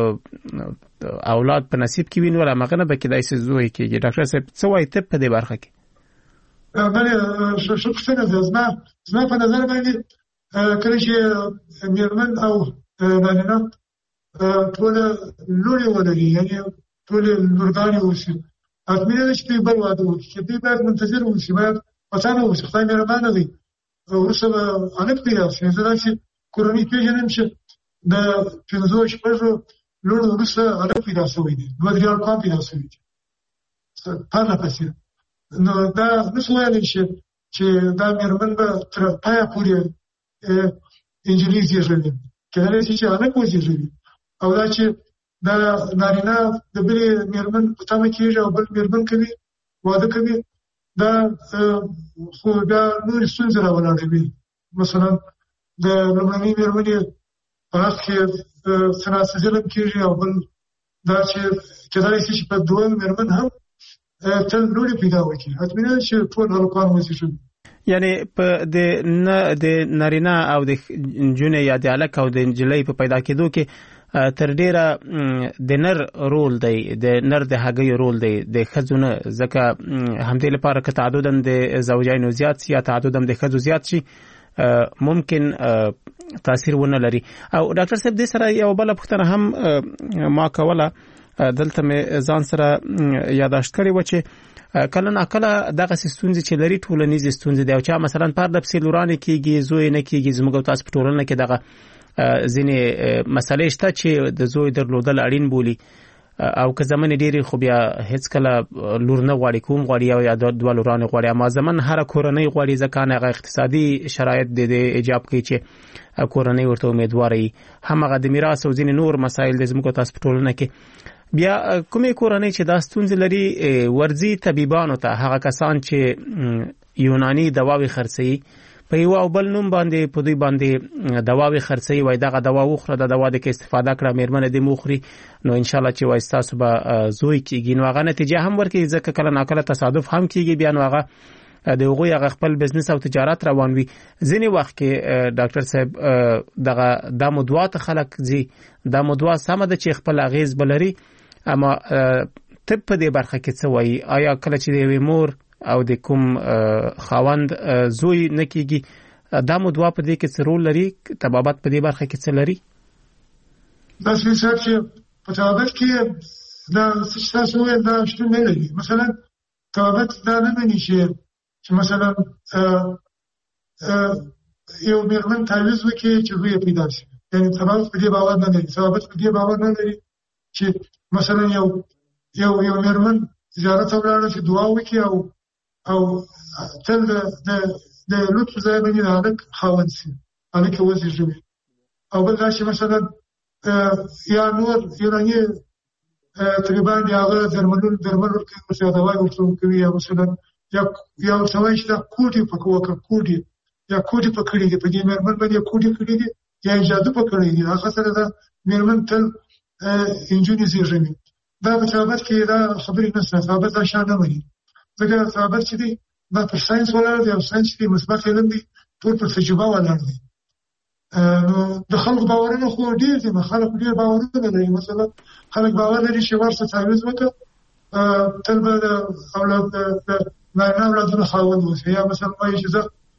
اولاد په نصیب کې وینول هغه نه بکې دایسه زوی کېږي ډاکټر صاحب څه وایي ته په دې برخه کې بله شکر زما په نظر باندې کله چې مېرمن او نارینه ټول لوري ولري یعنی ټول لورګانې اوسي اته چې دوی بل واده وکړي چې دوی باید منتظر اوسي باید پاتانه اوسي خدای مهربانه دی وروسته به هلک پیدا شي زه داسې کورنۍ پېژنم چې د 15 شپږو لوړو وروسته هلک پیدا شوی دی 2-3 کال پیدا شوی دی پرله پسې نو دا نشو ویلی چې دا مېرمن به تر پایه پورې انجلۍ زېږوي کېدلی شي چې هلک وزېږوي او دا چې دا نارینه د بلې مېرمن په تمه کېږي او بل مېرمن کوي واده کوي دا خو بیا نورې ستونزې راولاړوي. مثلا د لومړنۍ مېرمنې په حق کې څه ظلم کېږي، او بل دا چې کېدای شي چې په دویم مېرمن هم تل لوړې پیدا وکړي. حتمي نه چې ټول هلکان وزېږوي. یعنی په د نارینه او د نجونې یا د هلک او د نجلۍ په پیدا کېدو کې تر ډیره د نر رول دی، د نر د هګیو رول دی، د ښځو نه. ځکه همدې لپاره که تعدد هم د زوجینو زیات شي یا تعدد هم د ښځو زیات شي ممکن تاثیر ونه لري. او ډاکټر صاحب دې سره یو بله پوښتنه هم ما کوله، دلته مې ځان سره یاداشت کړې وه چې کله ناکله دغه ستونزې چې لري ټولنیزې ستونزې دي، او چا مثلا پرده پسې لورانې کېږي، زوی نه کېږي. زموږ او تاسو په ټولنه کې دغه ځینې مسلې شته چې د زوی درلودل اړین بولي، او که زمن ډېرې خو بیا هیڅ کله لور نه غواړي، کوم غواړي او یا دوه لورانې غواړي. اما زمن هره کورنۍ غواړي، ځکه هغه اقتصادي شرایط د ایجاب کوي چې کورنۍ ورته امیدواره وي. همغه د میراث او ځینې نور مسایل د زموږ تاسو په ټولنه کې. بیا کومې کورنۍ چې دا ستونزې لري ورځي طبيبانو ته، هغه کسان چې یوناني دواوې خرڅوي په یو او بل نوم باندې په دوی باندې دواوې خرڅوي، وای دغه دوا وخوره، د دوا د کې استفاده کړه، مېرمنه دې موخري، نو ان شاء الله چې وای تاسو به زوی کېږي. نو هغه نتیجه هم ورکړي، ځکه کله ناکله تصادف هم کېږي، بیا نو هغه د هغوی هغه خپل بزنس او تجارت روان وي. ځینې وخت کې ډاکټر صاحب دغه دا مدوا ته خلک ځي، دا مدوا سمه ده چې خپل اغیز بلري، اما طب په دې برخه کې څه وایي؟ آیا کله چې د یوې مور او د کوم خاوند زوی نه کېږي دا مدوا په دې کې څه رول لري؟ طبابت په دې برخه کې څه لري؟ دا چې په طبابت کې دا څه تاسو وایي دا شتون نه لري. مثلا طبابت دا نه معنی چې مثلا یو مېرمن تعویض وکړي چې زوی پیدا شي. یعنی طبابت په دې باور نه لري. طبابت په دې باور نه لري چې مثلا یو مېرمن زیارت ته ولاړه چې دعا وکړي او تل د لطف ځای باندې د هلک خاوند شي، هلک یې وزېږوي. او بل دا چې مثلا یا نور یوناني طبیبان دي هغه درمل ورکوي، مثلا دوای ورته ورکوي، یا مثلا یا ورته وایي چې دا کوډې پکې وکړه، یا کوډې پکړې دي، په دې مېرمن باندې کوډې کړې دي یا جادو پکړې دي. هغه سره دا مېرمن تل انجونې زېږوي. دا په طبابت کې دا خبرې نشته. طبابت دا شان نه مني، ځکه طبابت چې دی دا پر ساینس ولاړ دی، او ساینس چې دی مثبت علم دی، ټول پر تجربه ولاړ دی. نو د خلکو باورونه خو ډېر دي، خلک ډېر باورونه لري. مثلا خلک باور لري چې ورسره تعویض وکړه تل به د نارینه اولادونو خاوند اوسي، یا مثلا وایي چې زه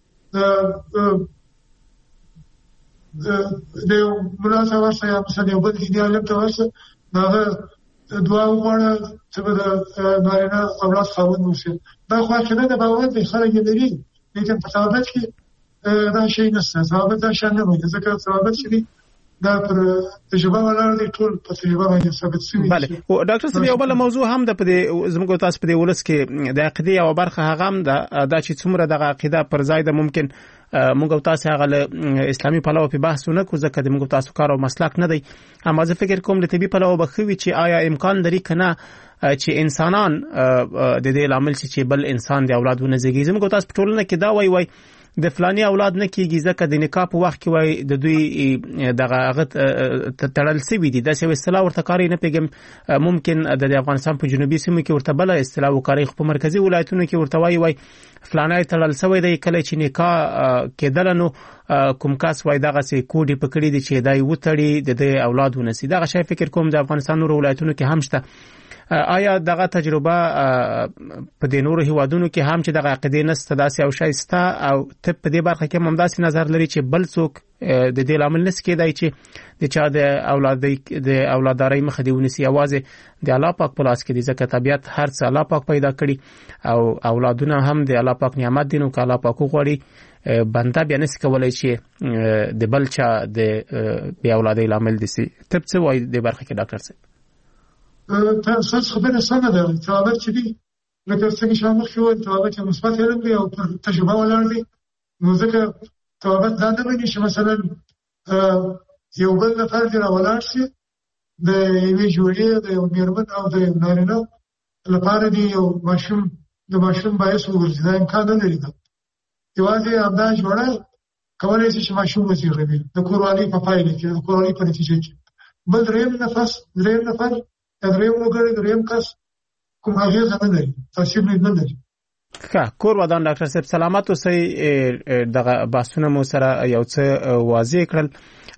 د یو ملا ته ورسه، یا مثلا یو بل دیني عالم ته ورسه، هغه دعا وغواړه چې به د نارینه اولاد خاوند اوسي. دا خو عقیده د باور دی، خلک یې لري، لیکن په طبابت کې دا شی نشته. طبابت دا شان نه وایي، ځکه طبابت چې دی دا پر تجربه ولاړ دی، ټول په تجربه باندې ثابت شوي. بله، او ډاکټر صاحب یو بله موضوع هم ده په دې زموږ تاسو په دې ولس کې د عقیدې یوه برخه هغه هم دا چې څومره دغه عقیده پر ځای ده، ممکن موږ او تاسو هغه له اسلامي پلوه په بحث نه کوو، ځکه د موږ تاسو کار او مسلک نه دی. اما زه فکر کوم له طبي پلوه به ښه وي چې آیا امکان لري که نه چې انسانان د دې لامل شي چې بل انسان د اولاد ونه زېږي. زموږ او تاسو په ټولنه کې دا وایي د فلاني اولاد نه کېږي ځکه د نکاح په وخت کې وایي د دوی دغه هغه تړل سوي دي. داسې یو اصطلاح ورته کاري نه پوهېږم، ممکن د افغانستان په جنوبي سیمو کې ورته بله اصطلاح وکاري، خو په مرکزي ولایتونو کې ورته وایي فلانی تړل سوی دی. کله چې نکاح کېدله نو کوم کس وایي دغسې کوډې پکړي دي چې دا یې وتړي د ده اولاد ونسي. دغه شی فکر کوم د افغانستان نورو ولایتونو کې هم شته. آیا دغه تجربه په دې نورو هیوادونو کې هم چې دغه عقیدې نشته داسې یو شی شته، او طب په دې برخه کې هم همداسې نظر لري چې بل څوک د دې لامل نشي کېدای چې د چا د اولاددارۍ مخه دې ونیسي؟ یوازې د الله پاک په لاس کې دی، ځکه طبیعت هر څه الله پاک پیدا کړي او اولادونه هم د الله پاک نعمت دي. نو که الله پاک وغواړي بنده بیا نشي کولی چې د بل چا د بې اولادۍ لامل دي سي. طب څه وایي دې برخه کې ډاکټر صاحب؟ تاسو خبره سمه ده. طبابت چې دی لکه څنګه چې مخکې وویل، طبابت یو مثبت علم دی او پر تجربه ولاړ دی. نو ځکه طبابت دا نه معنی چې مثلا یو بل نفر دې راولاړ شي د یوې جوړې د یو مېرمن او د نارینه لپاره دی یو ماشوم د ماشوم باعث وګرځي. دا امکان نه لري. یوازې همدا جوړه کولای شي چې ماشوم وزېږوي د کوروالۍ په پایله کې، د کوروالۍ په نتیجه کې. بل دریم نفر یا دریم وګړی، دریم کس کوم اغېزه نه لري، تاثیر نه لري. کور ودان ډاکټر صاحب سلامت اوسئ. دغه بحثونه مو سره یو څه واضح کړل.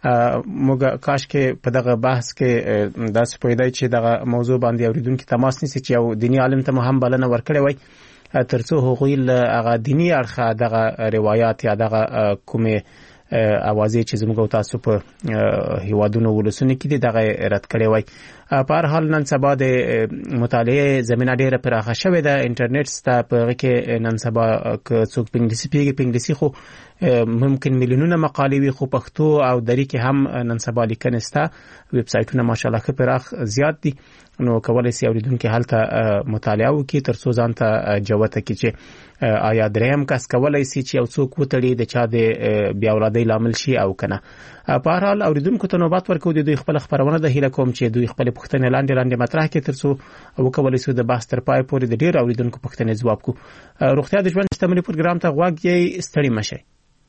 موږ کاش کې په دغه بحث کې داسې پوهیدای چې دغه موضوع باندې اوریدونکو تماس نیسي چې یو دینی عالم ته هم بلنه ورکړې وای ترڅو هغوی له هغه دینی اړخه دغه روایت یا دغه کومې اوازې چې زموږ او تاسو په هیوادونو ولسونو کې دي دغه رد کړی وای. په هر حال نن سبا د مطالعې زمینه ډیره پراخه شوې ده. انټرنیټ ستا په هغه کې نن سبا که څوک په انګلیسي خو ممکن میلیونونه مقالې وي، خو پښتو او دری کې هم نن سبا لیکنې ستا. ویب سایټونه ماشاءالله ښه پراخ زیات دي، نو کولای شي اوریدونکو هلته مطالعه وکړي ترڅو ځان ته جوته کړي چې آیا دریم کس کولای شي چې یو څوک وتړي د چا د بیا اولادۍ لامل شي او کنه. په هر حال اوریدونکو ته نوبت ورکو د دوی خپل خبرونه د هیله کوم چې دوی خپل پوښتنې لاندې مطرح کړي ترڅو وکولای شي د بحث تر پای پورې د ډیر اوریدونکو پوښتنې ځواب کو. روغتیا د ژوند شتمنۍ پروګرام ته غوږ یې ستړي مشي.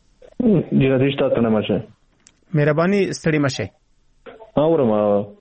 جګړې تاسو نه مشه. مهرباني ستړي مشي. اورم.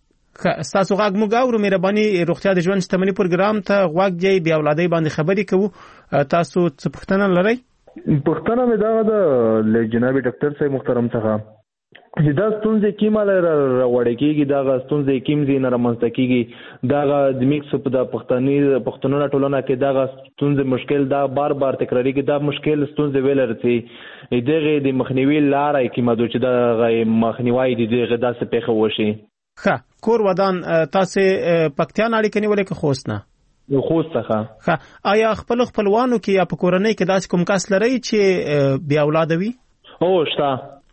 تاسو غږ موږ اورو. مهرباني روغتیا د ژوند شتمنۍ پروګرام ته غوږ یې بیا اولادۍ باندې خبرې کوو. تاسو څه پوښتنه لرئ؟ پوښتنه مې دا د جناب ډاکټر صاحب محترم څخه چې دا ستونزې کیماله راوړې کېږي، دا ستونزې کیمزې نه رامنځته کېږي، دا د میکس په د پښتنو ټولنه کې دا ستونزې مشکل دا بار تکرارېږي. دا مشکل ستونزې ویل رسي دغه د مخنیوي لارې کې مدو چې دا مخنیوي دغه داسې پیښه وشي. کور ودان تاسو پکتیا نه اړیکه نیولې که خوست نه؟ خوست څخه. آیا خپلوانو کې یا په کورنۍ کې داسې کوم کس لرئ چې بیا اولاد وي؟ او شته.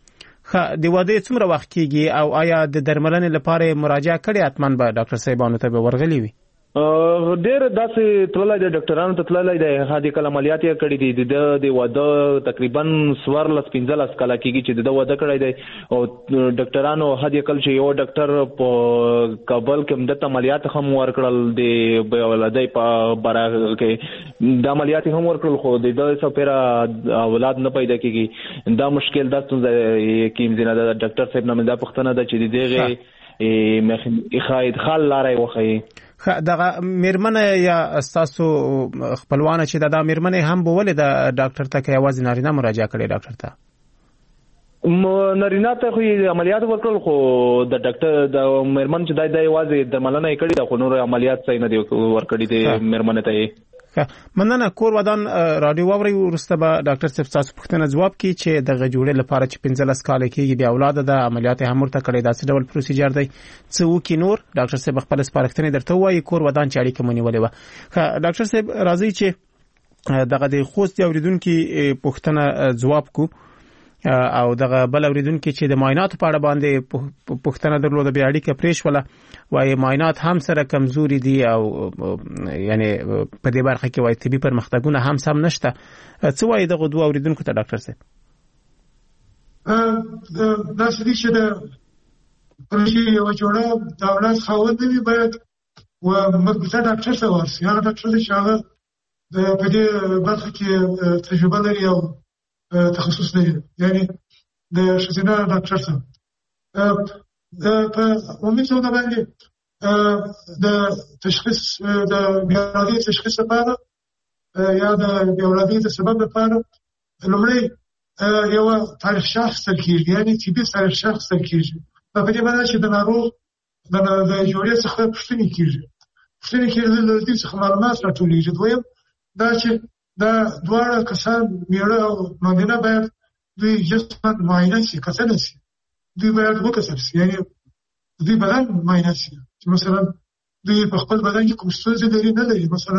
د واده څومره وخت کېږي او آیا د درملنې لپاره مراجعه کړې؟ حتما به ډاکټر صاحبانو ته به ورغلي وي. ډېر داسې تللی دی، ډاکټرانو ته تللی دی، هدي کله عملیات یې کړي دي. د واده تقریبا 14-15 کاله کېږي چې د واده کړی دی او ډاکټرانو هدي کله چې یو ډاکټر په کابل کې مدته عملیات هم ورکړل د ولادت په باره کې د عملیات هم ورکړل، خو د سپیره اولاد نه پیدا کېږي. دا مشکل دا څنګه کېم زینه د ډاکټر صاحب نه دا پوښتنه ده چې دغه خال لارې وخی. دغه میرمنه یا استاسو خپلوانه چې دا میرمنه هم بوله د ډاکټر ته کې आवाज نارینه مراجعه کړي ډاکټر ته؟ نارینه ته خو عملیات وکړل، خو د ډاکټر د میرمن چې د आवाज درملنه یې کړې، خو نور عملیات صحیح نه دی ورکړي د میرمنه ته. مننه. کور ودان رادیو واوري ورسته به ډاکټر صاحب تاسو پوښتنه ځواب کړي چې دغه جوړې لپاره چې 15 کال کېږي بیا اولاد د عملیات هم ورته کړي داسې ډول پروسیجر دی څه وکي نور ډاکټر صاحب خپل سپارښتنه درته وایي کور ودان چې اړیکه مونیولې و. ډاکټر صاحب راځي چې دغه د خوست اوریدونکو پوښتنه ځواب کو او دغه بل اوریدونکو چې د معایناتو په اړه باندې پوښتنه درلوده بیا اړیکه پریښوله وایي معاینات هم سره کمزوري دي او یعنی په دې برخه کې وایي طبي پرمختګونه هم سم نشته. څه وایي دغه دوه اوریدونکو ته ډاکټر صاحب؟ دا څه دي چې د پرشي یو جوړه د اولاد خاوند وي باید و مرکزي ډاکټر ته ورسي. هغه ډاکټر چې هغه په دې برخه کې تجربه لري او تخصص لري، یعنی د ښځینه ډاکټر سره په عمومي توګه باندې د تشخیص د بیولوژي تشخیص لپاره یا د بیولوژي د سبب لپاره لومړی یو تاریخ شخص ترکیږي، یعنی طبي تاریخ شخص ترکیږي. په دې معنی چې د ناروغ د جوړې څخه پوښتنه کیږي د دې څخه معلومات راټولېږي. دویم دا چې دا دواړه کسان میړه او نارینه باید دوی جسماً معاینه شي، کتنه شي، دوی باید وکتل شي، یعنی دوی بدن معاینه شي چې مثلا دوی په خپل بدن کې کوم ستونزې لري نه لري. مثلا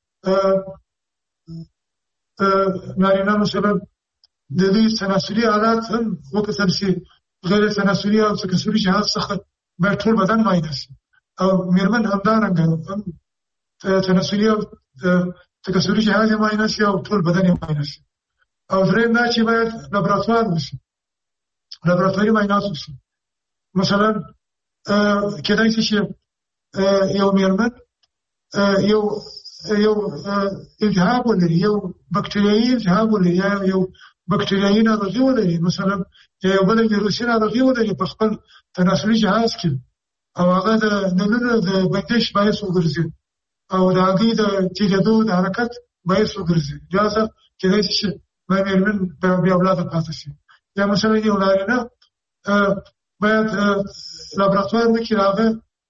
نارینه مثلا د دې تناسلي آلات هم وکتل شي، غیر تناسلي او تکثري جهاز څخه باید ټول بدن معاینه شي او میرمن همدارنګه هم تناسلي او تکثري جهاز معاینه شي او ټول بدن معاینه شي. او دریم دا چې باید لابراتوار وشي، لابراتواري معاینات وشي. مثلا کېدای شي چې یو میرمن یو یو التهاب ولري یو بکټریایي التهاب ولري یا یو بکټریایي ناروغي ولري مثلا یو بل ویروسي ناروغي ولري په خپل تناسلي جهاز کې او هغه د ننونو د بندش باعث وګرځي او د هغې د تیریدو د حرکت باعث وګرځي لهذا کېدای شي چې مېرمن بې اولاده پاتې شي یا مثلا یو نارینه باید لابراتوار وکړي هغه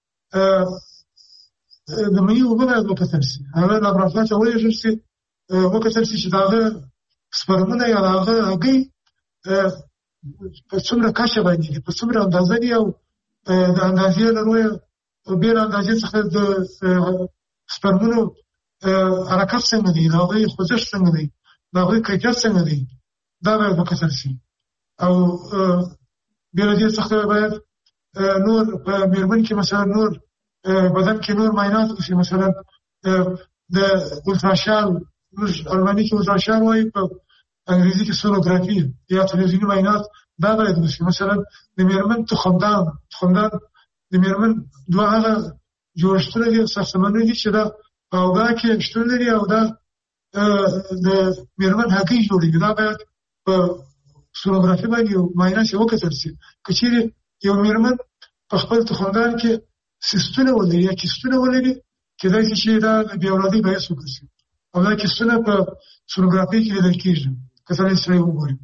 د مني اوبه باید وکتل شي هغه لابراتوار ته ولېږل شي وکتل شي چې د هغه سپرمونه یا د هغه هګۍ په څومره کچه باندې دي په څومره اندازه دي او د اندازې له لویه بېله اندازې څخه د سپرمونو حرکت څنګه دی د هغوی خوځښت څنګه دی د هغوی کیفیت څنګه دی دا باید وکتل شي او بې له دې څخه باید نور په مېرمن کې مثلا نور بدن کې نور معاینات وشي مثلا د التراشال موږ الماني کې التراشال وایي په انګریزي کې سونوګرافي یا تلویزیوني معاینات دا باید وشي مثلا د مېرمن تخمدان د مېرمن دوه هغه جوړښتونه دي ساختمانونه دي چې دا په اوږه کې شتون لري او دا د مېرمن هګۍ جوړوي دا باید په سونوګرافي باندې معاینه شي وکتل شي که چیرې یو مېرمن په خپل تخمدان کې سیستونه ولري یا کیستونه ولري کېدای شي چې دا د بې اولادۍ باعث وګرځي او دا کیستونه په سونوګرافي کې لیدل کېږي که سړی سړی وګوري.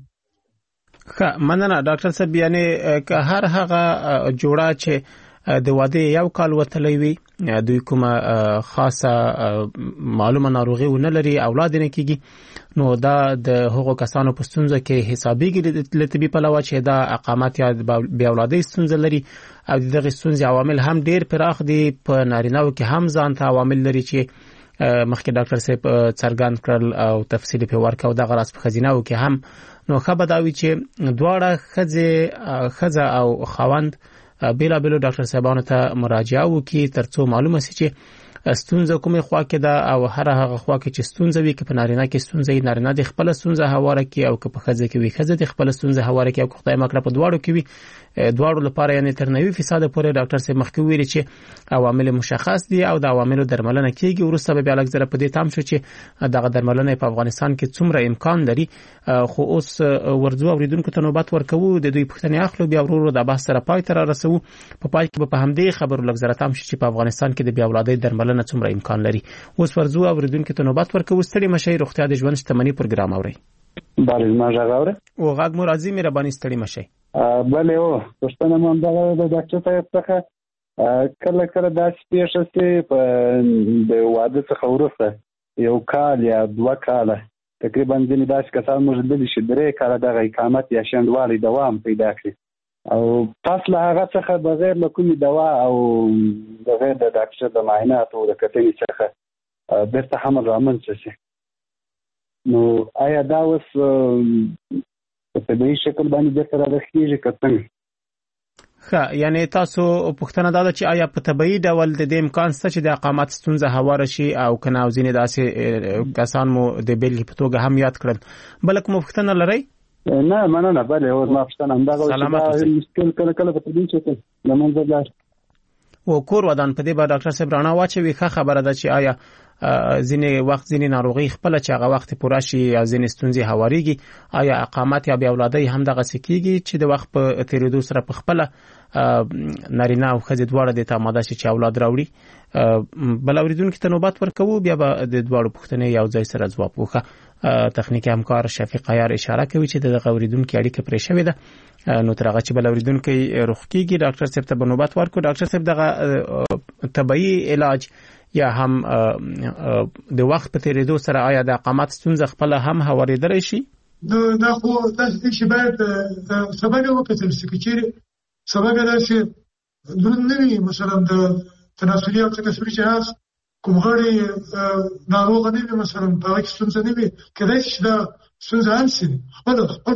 ښه مننه ډاکټر صاحب یعنې که هر هغه جوړه چې د واده یو کال وتلی وي دوی کومه خاصه معلومه ناروغي ونه لري اولاد نه کیږي نو دا د هغو کسانو په ستونزه کې حسابېږي له طبي پلوه چې دا اقامت یا بې اولادۍ ستونزه لري او دغه ستونزې عوامل هم ډېر پراخ دي په نارینه‌و کې هم ځان ته عوامل لري چې مخکې ډاکټر صاحب څرګند کړل او تفصیل په ورکاو د غراس په خزینه‌و کې هم نو خبر دا وی چې دواړه ښځه او خاوند بیلابیلو ډاکټر صاحبانو ته مراجعه وکړي ترڅو معلومه شي چې ستونزه کومه خوا کې ده او هر هغه خوا کې چې ستونزه وي کې په نارینه کې ستونزه یې نارینه د خپل ستونزه هواره کې او که په ښځه کې وي ښځه د خپل ستونزه هواره کې او خدای مکړه په دواړو کې وي دواړو لپاره یعنی تر 90% پورې ډاکټر صاحب مخکې ویلي چې عوامل مشخص دي او د عواملو درملنه کیږي وروسته به بیا لږ زره په دې تام شو چې دغه درملنه په افغانستان کې څومره امکان لري خو اوس ورځو اوریدونکو ته نوبت ورکوو د دوی پوښتنې اخلو بیا ورو د بحث سره پای ته رسو په پای کې به په همدې خبرو لږ زره تام شي چې په افغانستان کې د بیا اولادۍ درملنه څومره امکان لري اوس ورځو اوریدونکو ته نوبت ورکوو ستړي مشي روغتیا د ژوند شتمنۍ پروګرام اوري بله ما ژغاوره او غږ مو راځي مهرباني ستړي مشي بله او پښتنه مونږ د ډاکټر صاحب څخه کله داسې پیښه چې په د واده څخه وروسته یو کال یا 2 کاله تقریبا ځینې داسې کسان موږ لیدلي چې 3 کاله دغه اقامت یا شنډوالي دوام پیدا کړي او پس له هغه څخه بغیر له کومې دوا او بغیر د ډاکټر د معایناتو او د کتنې څخه بیرته حمل رامنځته شي نو آیا دا اوس په طبیعي شکل باندې بیرته راخېږي که څنګه؟ ښه یعنی تاسو پوښتنه دا ده چې آیا په طبیعي ډول د دې امکان شته چې د اقامت ستونزه هواره شي او که نه او ځینې داسې کسان مو د بېلګې په توګه هم یاد کړل بله کومه پوښتنه لرئ؟ نه مننه بله اوس ما پوښتنه همدغه مشکل کله په طبیعي شکل له منځه لاړ او کور ودان په دې به ډاکټر صاحب رڼا واچوي ښه خبره ده چې آیا ځینې وخت ځینې ناروغي خپل چې هغه وخت پوره شي او ځینې ستونزې هواريږي آیا اقامت یا بې اولادۍ هم دغه سکیږي چې د وخت په تیریدو سره په خپل نارینه او ښځې دواړه د تاماده شي چې اولاد راوړي بل اوریدونکو ته نوبت ورکوو بیا به د دواړو پوښتنې یو ځای سره ځواب وکړو تخنیکی همکار شفیق عیار اشاره کوي چې دغه اوریدونکو اړیکه پرې شوې ده نو تر هغه چې بل اوریدونکو روغ کیږي ډاکټر صاحب ته نوبت ورکړو ډاکټر صاحب دغه طبيعي علاج یا هم د وخت په تیریدو سره آیا د اقامت ستونزه خپل هم هوارېدلی شي؟ دا خو داسې چې باید سبب یې وکتل شي چې سبب یې داسې دروند نه وي مثلا د تناسلي او تکثري جهاز کوم غړي ناروغه نه وي مثلا په هغه کې ستونزه نه وي کېدای شي دا ستونزه حل شي خپل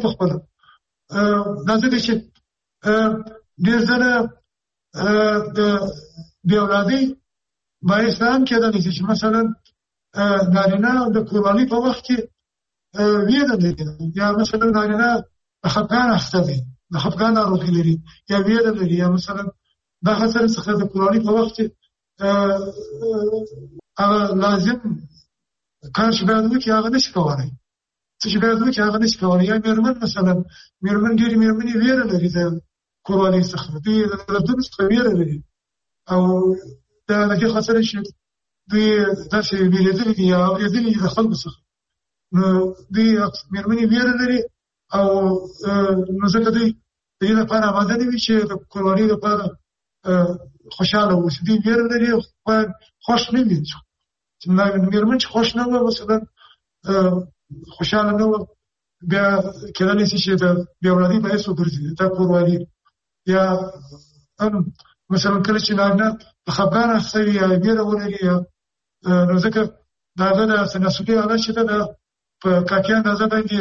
دا ځکه چې ډېر ځله د بې اولادۍ باعث هم کېدلی شي چې مثلا نارینه د قربانۍ په وخت کې ویره لري یا مثلا نارینه د خفګان اخته دی د خفګان ناروغي لري یا ویره لري یا مثلا دا خطر څخه د قربانۍ په وخت کې هغه لازم کار چې باید وکړي هغه نشي کولی. څه چې باید وکړي هغه نشي کولی. یا مېرمن مثلا ډېرې مېرمنې ویره لري د کوروالۍ څخه، دوی د دردونو څخه ویره لري او د دې خاطر چې دوی داسې ویرېدلي دي یا اورېدلي دي د خلکو څخه، نو دوی مېرمنې ویره لري او نو ځکه دوی د دې لپاره آماده نه وي چې د کوروالۍ لپاره خوشحاله اوسي. دوی ویره لري او خوښ نه وي. مېرمن چې خوښ نه وه مثلا خوشحاله نه وه، بیا کېدلی شي چې د بې اولادۍ باعث وګرځي دا کوروالي. یا مثلا کله چې نارینه په خفګان اخته وي یا ویره ولري، نو ځکه د هغه د تناسلي حالت چې ده په کافي اندازه باندې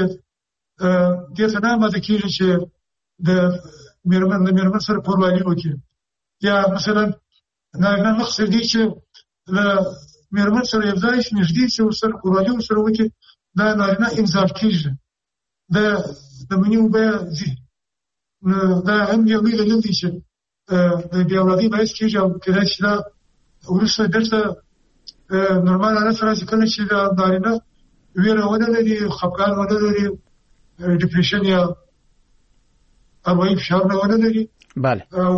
دې ته نه اماده کېږي چې د مېرمن سره کوروالي وکړي. یا مثلا نارینه مقصد دی چې له مېرمن سره یو ځای شي، نږدې شي، ورسره کوروالي ورسره وکړي، دا نارینه انزال کېږي، د مني اوبه ځي. دا هم یو لوی دلیل دی چې د بې اولادۍ باعث کېږي او کېدای شي دا وروسته بېرته نورمال حالت راشي کله چې د نارینه ویره ونه لري، خفګان ونه لري، ډپریشن یا اروايي فشار ونه لري. بله. او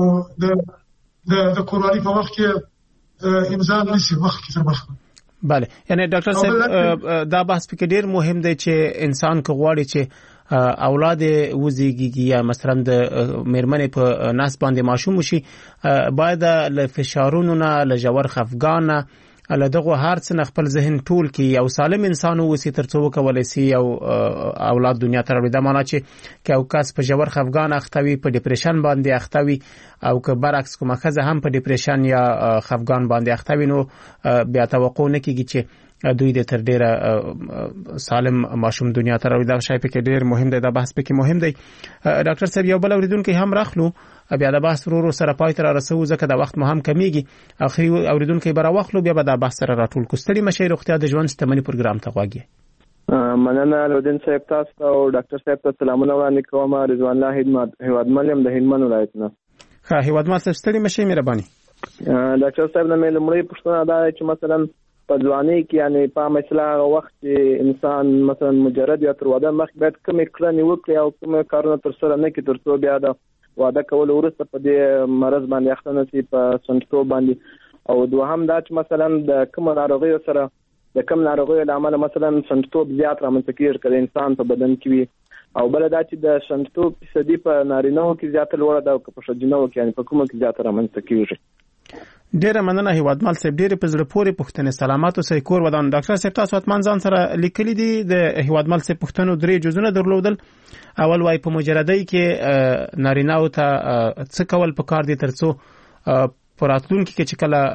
د کوروالۍ په وخت کې انزال نشي مخکې تر مخه. بله، یعنی ډاکټر صاحب دا بحث پکې ډیر مهم دی چې انسان که غواړي چې اولاد وزیږي یا مثلا د مېرمنې په نس باندې ماشوم شي، باید له فشارونو نه، له ژور خفګان نه، له دغه هر څه نه خپل ذهن ټول کړي، یو سالم انسان اوسي ترڅو وکولی شي یو اولاد دنیا ته راوړي. دا معنا چې که یو کس په ژور خفګان اخته وي، په ډپریشن باندې اخته وي، او که برعکس کومه ښځه هم په ډپریشن یا خفګان باندې اخته وي، نو بیا توقع نه کېږي چې دوی د تر ډیره سالم ماشوم دنیا ته راوړي. دا شی پکې ډیر مهم دی، دا بحث پکې مهم دی. ډاکټر صاحب یو بل اوریدونکي هم راخلو، بیا دا بحث ورو سره پای ته رسو ځکه دا وخت مو هم کمیږي. اخري اوریدونکي به راوخلو، بیا به دا بحث سره راټول کو. ستړي مشي، روغتیا د ژوند شتمني پروګرام ته غواګي. مننه لودین صاحب، تاسو او ډاکټر صاحب ته سلامونه وړاندې کوم. رضوان الله هیوادمل یم د هلمند ولایت نه. ښه هیوادمل صاحب، ستړي مشي، مهرباني. ډاکټر صاحب نه مې لومړی پوښتنه دا چې مثلا په ځوانۍ کې یعنی په مثلا وخت چې انسان مثلا مجرد یا تر واده مخکې باید کومې کړنې وکړي او کومې کارونه ترسره نه کړي ترڅو بیا د واده کول وروسته په دې مرض باندې اخته نه شي په سنتوب باندې. او دوهم دا چې مثلا د کوم ناروغیو سره د کوم ناروغیو له امله مثلا سنتوب زیات رامنځته کېږي که د انسان په بدن کې وي، او بل دا چې د سنتوب فیصدي په نارینه‌و کې زیاته لوړه ده او که په ښځینه‌و کې یعنی په کومه کې زیاته رامنځته کېږي. ډیره مننه هیوادمل صاحب، ډیره په زړه پورې پوښتنې. سلامات اوسئ کور ودان. ډاکټر صاحب تاسو اتمن ځان سره لیکلي دي د هیوادمل صاحب پوښتنو 3 جزونه درلودل. اول وای په مجردۍ کې نارینه او ته څه کول پکار دي ترڅو په راتلونکي کې چې کله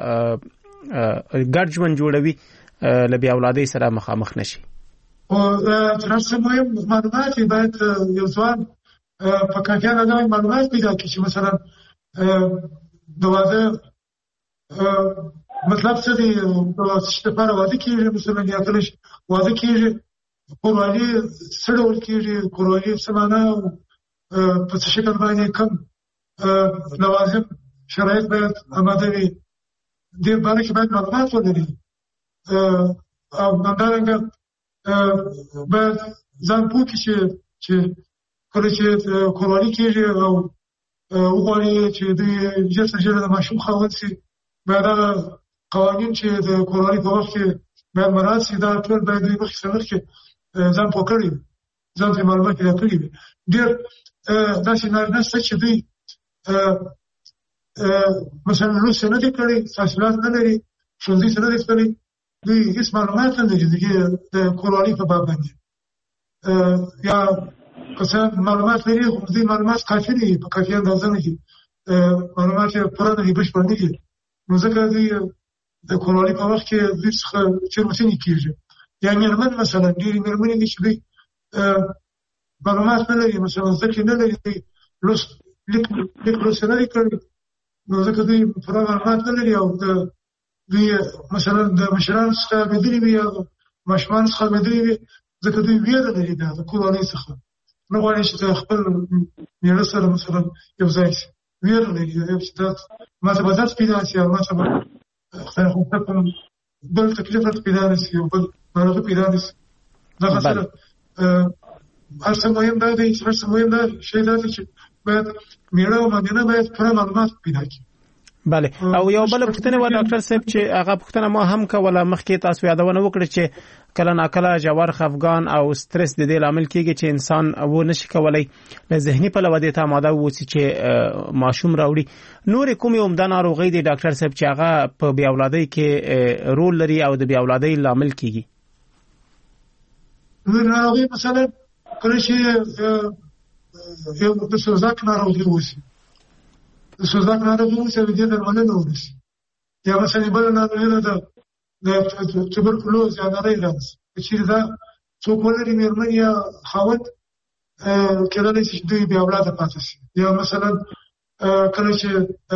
ګډ ژوند جوړوي له بې اولادۍ سره مخامخ نشي. او تر څو مهم معلومات باید یو ځوان په کافي اندازه معلومات پیدا کړي چې مثلا د واده مطلب څه دی، چې لپاره واده کېږي، مثلا یا کله واده کېږي کوروالي څه ډول کېږي، کوروالي څه معنا په څه شکل باندې کوم لوازم شرایط باید آماده وي، دې باندې کې باید معلومات ولري. او همدارنګه باید ځان پوه کړي چې کله چې کوروالي کېږي او وغواړي چې دوی ژر تر ژره د ماشوم خاوند شي، باید هغه قوانین چې د کوروالي په وخت کې باید مراعات شي، دا ټول باید دوی مخکې سره مخکې ځان پوه کړي وي، ځان ته معلومات پیدا کړي وي. ډېر داسې نارینه شته چې دوی مثلا لوست نه دي کړي، تحصیلات نه لري، ښوونځي ته نه دي تللي، دوی هېڅ معلومات نه لري د کوروالي په باب باندې. یا که څه معلومات لري خو دوی معلومات کافي نه دي، په کافي اندازه نه دي، معلومات یې پوره نه دي، بشپړ نه دي. نو ځکه دوی د کوروالي په وخت کې دوی څخه تېروتنې کېږي. یا مېرمن مثلا ډېرې مېرمنې دي چې دوی معلومات نه لري، مثلا زده کړې نه لري، لیک لوست نه دي کړي، نو ځکه دوی پوره معلومات نه لري. او دوی مثلا د مشرانو څخه اورېدلي وي یا ماشومانو څخه اورېدلي وي، ځکه دوی ویره لري د کوروالۍ څخه، نه غواړي چې د خپل مېړه سره مثلا یو ځای شي، ویره لري چې ما ته به درس پیدا شي او ما ته به خدای خو کوم بل تکلیف ورته پیدا نشي او بل ناروغي پیدا نشي. دا سره هر څه مهم دا دی چې هر څه مهم دا شی دا چې باید میړه او مېرمن باید پوره معلومات پیدا کړي. بله او یو بل پوښتنه و ډاکټر صاحب چې هغه پوښتنه ما هم کوله مخکې تاسو یادونه وکړه چې کله ناکله ژور خفګان او سترس د دې لامل کېږي چې انسان و نشي کولای له ذهني پلوه دې ته آماده واوسي چې ماشوم راوړي. نور کومې عمده ناروغۍ دي ډاکټر صاحب چې هغه په بیا اولادۍ کې رول لري او د بیا اولادۍ لامل کېږي؟ نور ناروغۍ مثلا کله چې یو د سوزاک ناروغي وشي، د سوزاک ناروغي وشي د دې درملنه ونشي، یا مثلا بل ناروغي ده د توبرکلوز یا نری راځي چې دا څوک ولري مېرمن یا خاوند کله چې دوی بیا اولاد پاتې شي، یا مثلا کله چې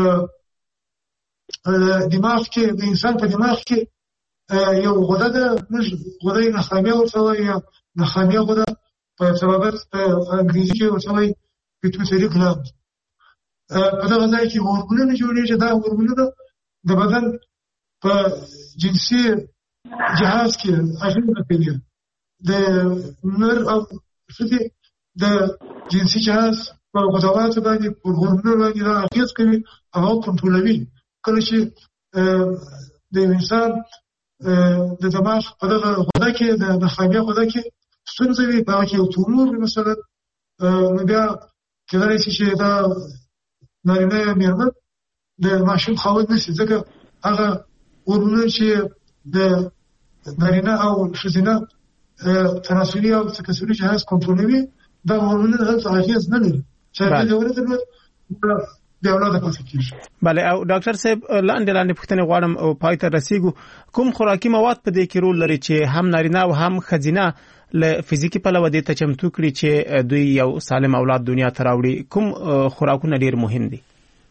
دماغ کې د انسان په دماغ کې یو غده ده غده نخامیه ورته یا نخامیه غده په سبب په انګریزي کې ورته پیټوټري ګلاند په دغه ځای کې هورمونونه جوړېږي. دا هورمونونه د بدن په جنسي جهاز کې اغېزه کوي. د نر او ښځې د جنسي جهاز په غدواتو باندې په هورمونونو باندې دا اغېز کوي او کنټرولوي. کله چې د انسان د دماغ په دغه غده کې د نخامیه غده کې ستونزه وي، په هغه کې یو تومور مثلا نو بیا کېدای شي چې دا نارینه یا مېرمن د ماشوم خاوند نشي، ځکه هغه هورمونونه چې د نارینه او ښځینه تناسلي او تکثري جهاز کنټرولوي دا هورمونونه هلته اغېز نه لري چې هغې د ولې درلود بیا اولاد پاتې کېږي. بله او ډاکټر صاحب لاندې پوښتنې غواړم او پای ته رسیږو. کوم خوراکي مواد په دې کې رول لري چې هم نارینه او هم ښځینه له فزیکي پلوه دې ته چمتو کړي چې دوی یو سالم اولاد دنیا ته راوړي؟ کوم خوراکونه ډېر مهم دي؟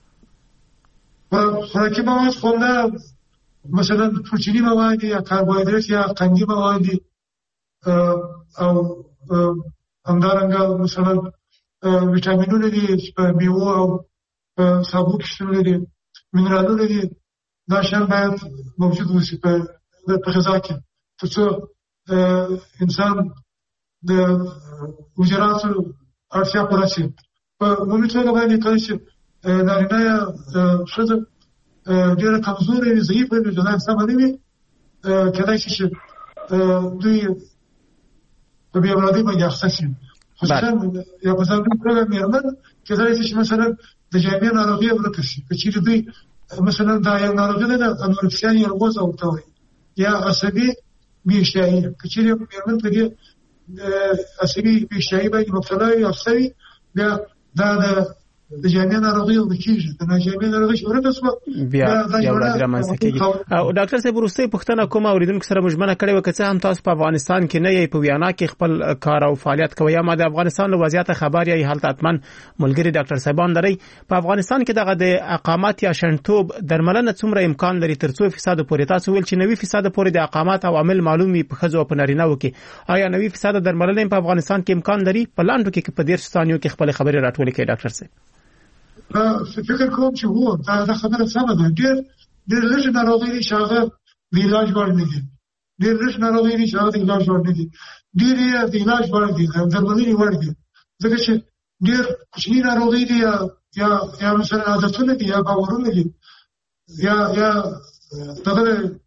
خوراکي مواد خو مثلا پروتیني مواد یا کاربوهایدریت یا قندي مواد او همدارنګه مثلا ویټامینونه دي چې په میوو او په سابو کې شتون لري، منرالونه دي، دا شیان باید موجود اوسي په غذا کې تر څو انسان د حجراتو اړتیا پوره شي. په عمومي توګه باندې کله چې نارینه یا ښځه ډېره کمزورې وي، ضعیفه وي، غذا سمه نه وي، کېدای شي چې دوی په بې اولادۍ باندې اخته شي. خصوصا یا په ځانګړې توګه مېرمن کېدای شي چې مثلا د جامع ناروغي ورکه شي، که چېرې دوی مثلا دا یو ناروغي ده د انورکسیا نرvosa ورته وایي یا عصبي بېاشتهایي. که چېرې مېرمن په دې عصبي بېاشتهایي باندې مبتلا وي افته وي، بیا دا د جامع ناروغي ورکېږي، د ناجامع ناروغي چې ورکه شوه بیا اولاد رامنځته کېږي. او ډاکټر صاحب وروستۍ پوښتنه کومه اورېدونکو سره مو ژمنه کړې وه که څه هم تاسو په افغانستان کې نه یئ، په ویانا کې خپل کار او فعالیت کوئ، یا ما د افغانستان له وضعیته خبر یئ، هلته حتما ملګري ډاکټر صاحبان لرئ. په افغانستان کې دغه د اقامت یا شنډتوب درملنه څومره امکان لري تر څو فیصد پورې؟ تاسو ویل چې 90% پورې د اقامت او عامل معلوم وي په ښځو او په نارینه‌وو کې. آیا 90% درملنه په افغانستان کې امکان لري؟ په لاندو کې په 13 ثانیو کې خپل خبرې راټولې کړئ ډاکټر صاحب. فکر کوم چې هو دا خبره سمه ده. ډېر لږ ناروغۍ دي چې هغه د علاج وړ نه دي، ډېر لږ ناروغۍ دي چې هغه د علاج وړ نه دي، ډېر یې د علاج وړ دي، د درملنې وړ دي، ځکه چې ډېر کوچني ناروغۍ دي یا مثلا عادتونه دي یا باورونه دي یا دغه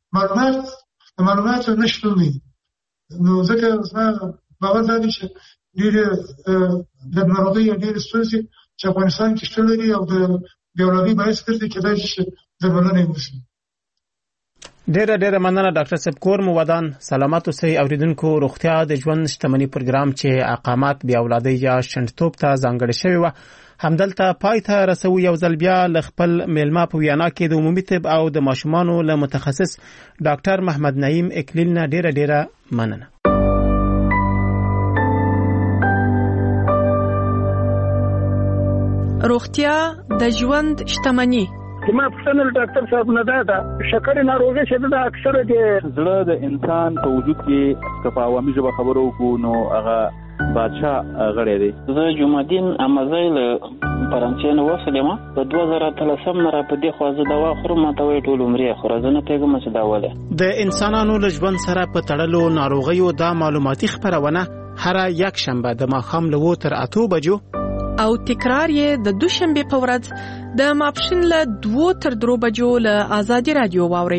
معلومات نشته دي. نو ځکه زما باور دا دی چې ډېرې د ناروغۍ یا ډېرې ستونزې چې افغانستان کې شتون لري او د بې اولادۍ باعث ګرځي کېدای شي چې درملنه یې وشي. ډېره مننه ډاکټر صاحب. کور مو ودان، سلامت اوسئ. اوریدونکو روغتیا د ژوند شتمنۍ پروګرام چې اقامت بې اولادۍ یا شنډتوب ته ځانګړی شوی و همدلته پای ته رسوو. یو ځل بیا له خپل میلمه په ویانا کې د عمومي طب او د ماشومانو له متخصص ډاکټر محمد نعیم اکلیل نه ډېره مننه. روغتیا د ژوند شتمنۍ. ما پوښتنه ډاکټر صاحب نه ده شکر ناروغي شته د اکثره د زړه د انسان په وجود کې په عوامي ژبه خبرو کو نو هغه بادشاہ غړی دی. زه جمعدین امازیل فرانسې نه وصلې ما په 2013 نه را په دې خو زه دوا خورم ما ته وی ټول عمرې خورم زه نه پیګم چې دا وله د انسانانو له ژوند سره په تړلو ناروغیو دا معلوماتي خبرونه هر یک شنبه د ماښام له 7 تر 8 بجو او تکرار یې د دوشنبه په ورځ د ماپښین له 2 تر 3 بجو له آزادي رادیو واوري.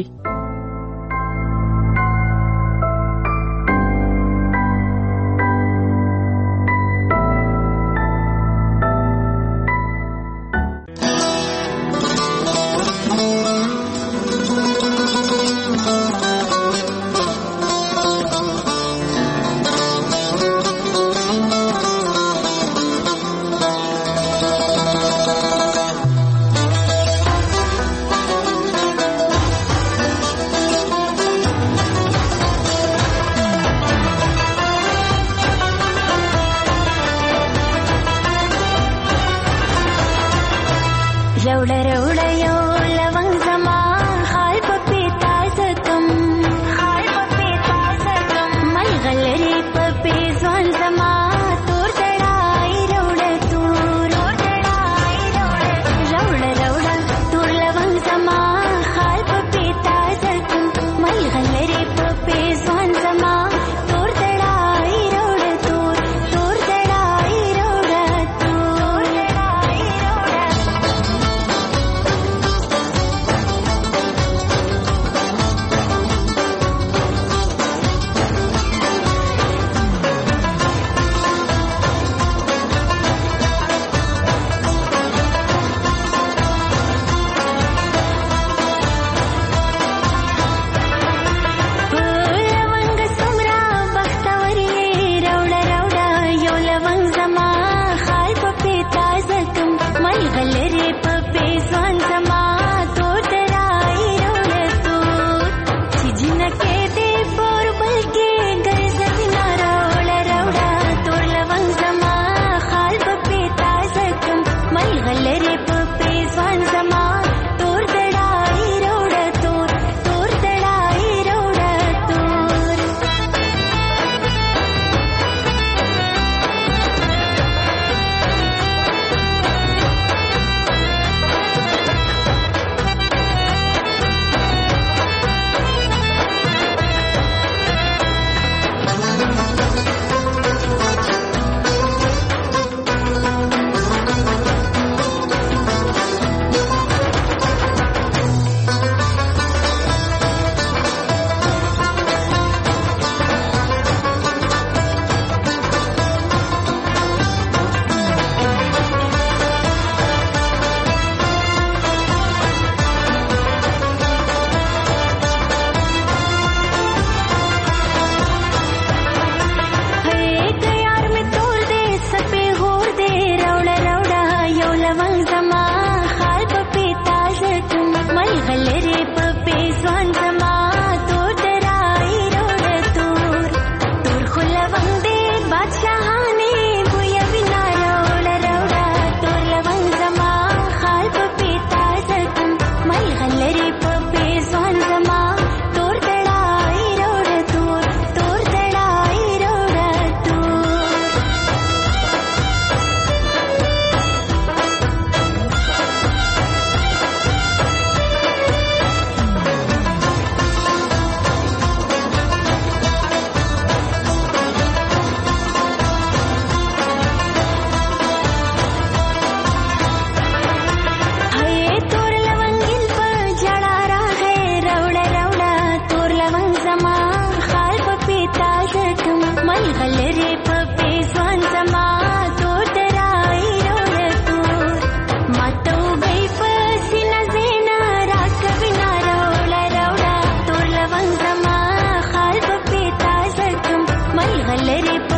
Let it